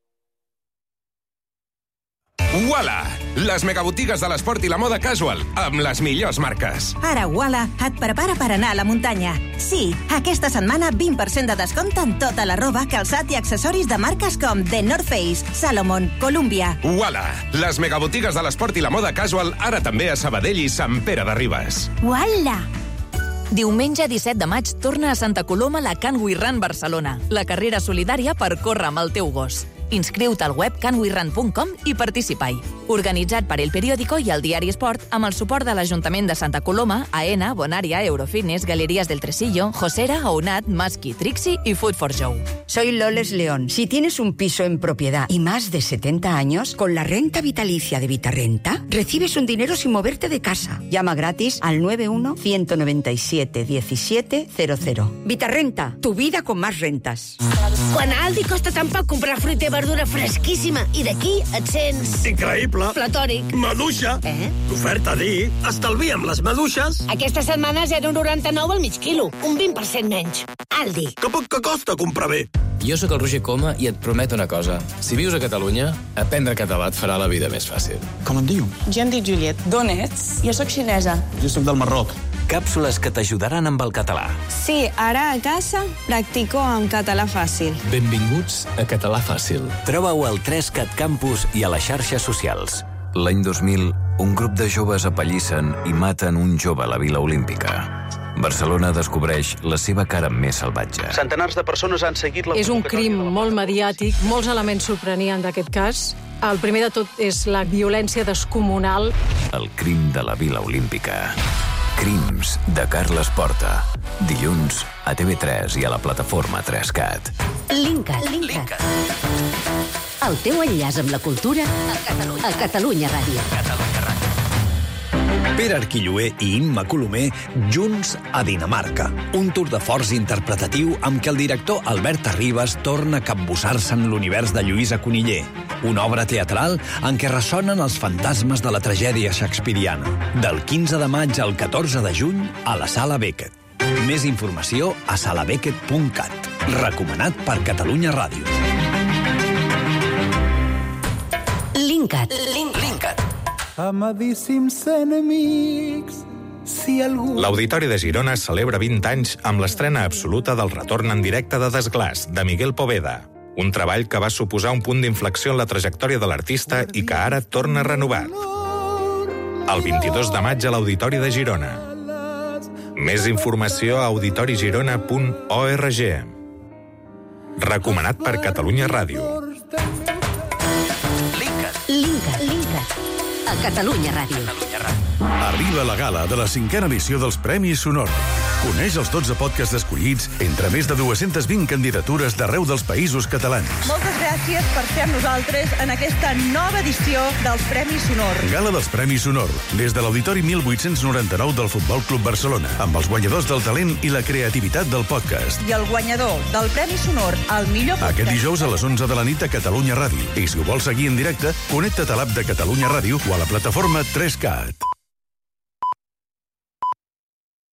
Uala! Les megabotigues de l'esport i la moda casual, amb les millors marques. Ara Uala et prepara per anar a la muntanya. Sí, aquesta setmana vint per cent de descompte en tota la roba, calçat i accessoris de marques com The North Face, Salomon, Columbia. Uala! Les megabotigues de l'esport i la moda casual, ara també a Sabadell i Sant Pere de Ribes. Uala! Diumenge disset de maig torna a Santa Coloma la Can We Run Barcelona, la carrera solidària per córrer amb el teu gos. Inscriu-te al web can we run punt com i participa-hi. Organitzat per El Periódico i el Diari Esport, amb el suport de l'Ajuntament de Santa Coloma, AENA, Bonaria, Eurofitness, Galerías del Tresillo, Josera, Ounat, Maski, Trixie y Food for Joe. Soy Loles León. Si tienes un piso en propiedad y más de setenta años, con la renta vitalicia de Vitarrenta, recibes un dinero sin moverte de casa. Llama gratis al nueve uno, uno nueve siete, diecisiete cero cero. Vitarrenta, tu vida con más rentas. Quan a Aldi costa tan poc comprar fruita i verdura fresquíssima i d'aquí et sents... Increïble! Platòric. Maduixa! Eh? L'oferta dir, estalviem les maduixes! Aquesta setmana zero coma noranta-nou al mig quilo, un vint per cent menys. Aldi. Que poc que costa comprar bé! Jo sóc el Roger Coma i et prometo una cosa. Si vius a Catalunya, aprendre català et farà la vida més fàcil. Com et diu? Jo em dic Juliet. D'on ets? Jo sóc xinesa. Jo sóc del Marroc. Càpsules que t'ajudaran amb el català. Sí, ara a casa practico amb català fàcil. Benvinguts a Català Fàcil. Troba-ho al trescat Campus i a les xarxes socials. L'any dos mil, un grup de joves apallissen i maten un jove a la Vila Olímpica. Barcelona descobreix la seva cara més salvatge. Centenars de persones han seguit la... És un crim molt mediàtic, molts elements sorprenien d'aquest cas. El primer de tot és la violència descomunal. El crim de la Vila Olímpica. Crims de Carles Porta. Dilluns a T V tres i a la plataforma trescat. Linkat. Linkat. El teu enllaç amb la cultura a Catalunya, a Catalunya Ràdio. Catalunya Ràdio. Pere Arquilloé i Imma Colomer junts a Dinamarca. Un tour de forç interpretatiu amb què el director Albert Arribas torna a capbussar-se en l'univers de Lluïsa Coniller. Una obra teatral en què ressonen els fantasmes de la tragèdia shakespeariana. Del quinze de maig al catorze de juny a la Sala Beckett. Més informació a sala beckett punt cat. Recomanat per Catalunya Ràdio. Linkat. Linkat. Amadíssims enemics, si algú... L'Auditori de Girona celebra vint anys amb l'estrena absoluta del retorn en directe de Desglaç, de Miguel Poveda. Un treball que va suposar un punt d'inflexió en la trajectòria de l'artista i que ara torna renovat. El vint-i-dos de maig a l'Auditori de Girona. Més informació a auditori girona punt org. Recomanat per Catalunya Ràdio. Linka, Linka. A Catalunya Ràdio. Arriba la gala de la cinquena edició dels Premis Sonor. Coneix els dotze podcasts escollits entre més de dues-centes vint candidatures d'arreu dels països catalans. Moltes gràcies per ser amb nosaltres en aquesta nova edició dels Premis Sonor. Gala dels Premis Sonor, des de l'Auditori mil vuit-cents noranta-nou del Futbol Club Barcelona, amb els guanyadors del talent i la creativitat del podcast. I el guanyador del Premi Sonor, el millor podcast. Aquest dijous a les onze de la nit a Catalunya Ràdio. I si ho vols seguir en directe, connecta't a l'app de Catalunya Ràdio o a la plataforma tres cat.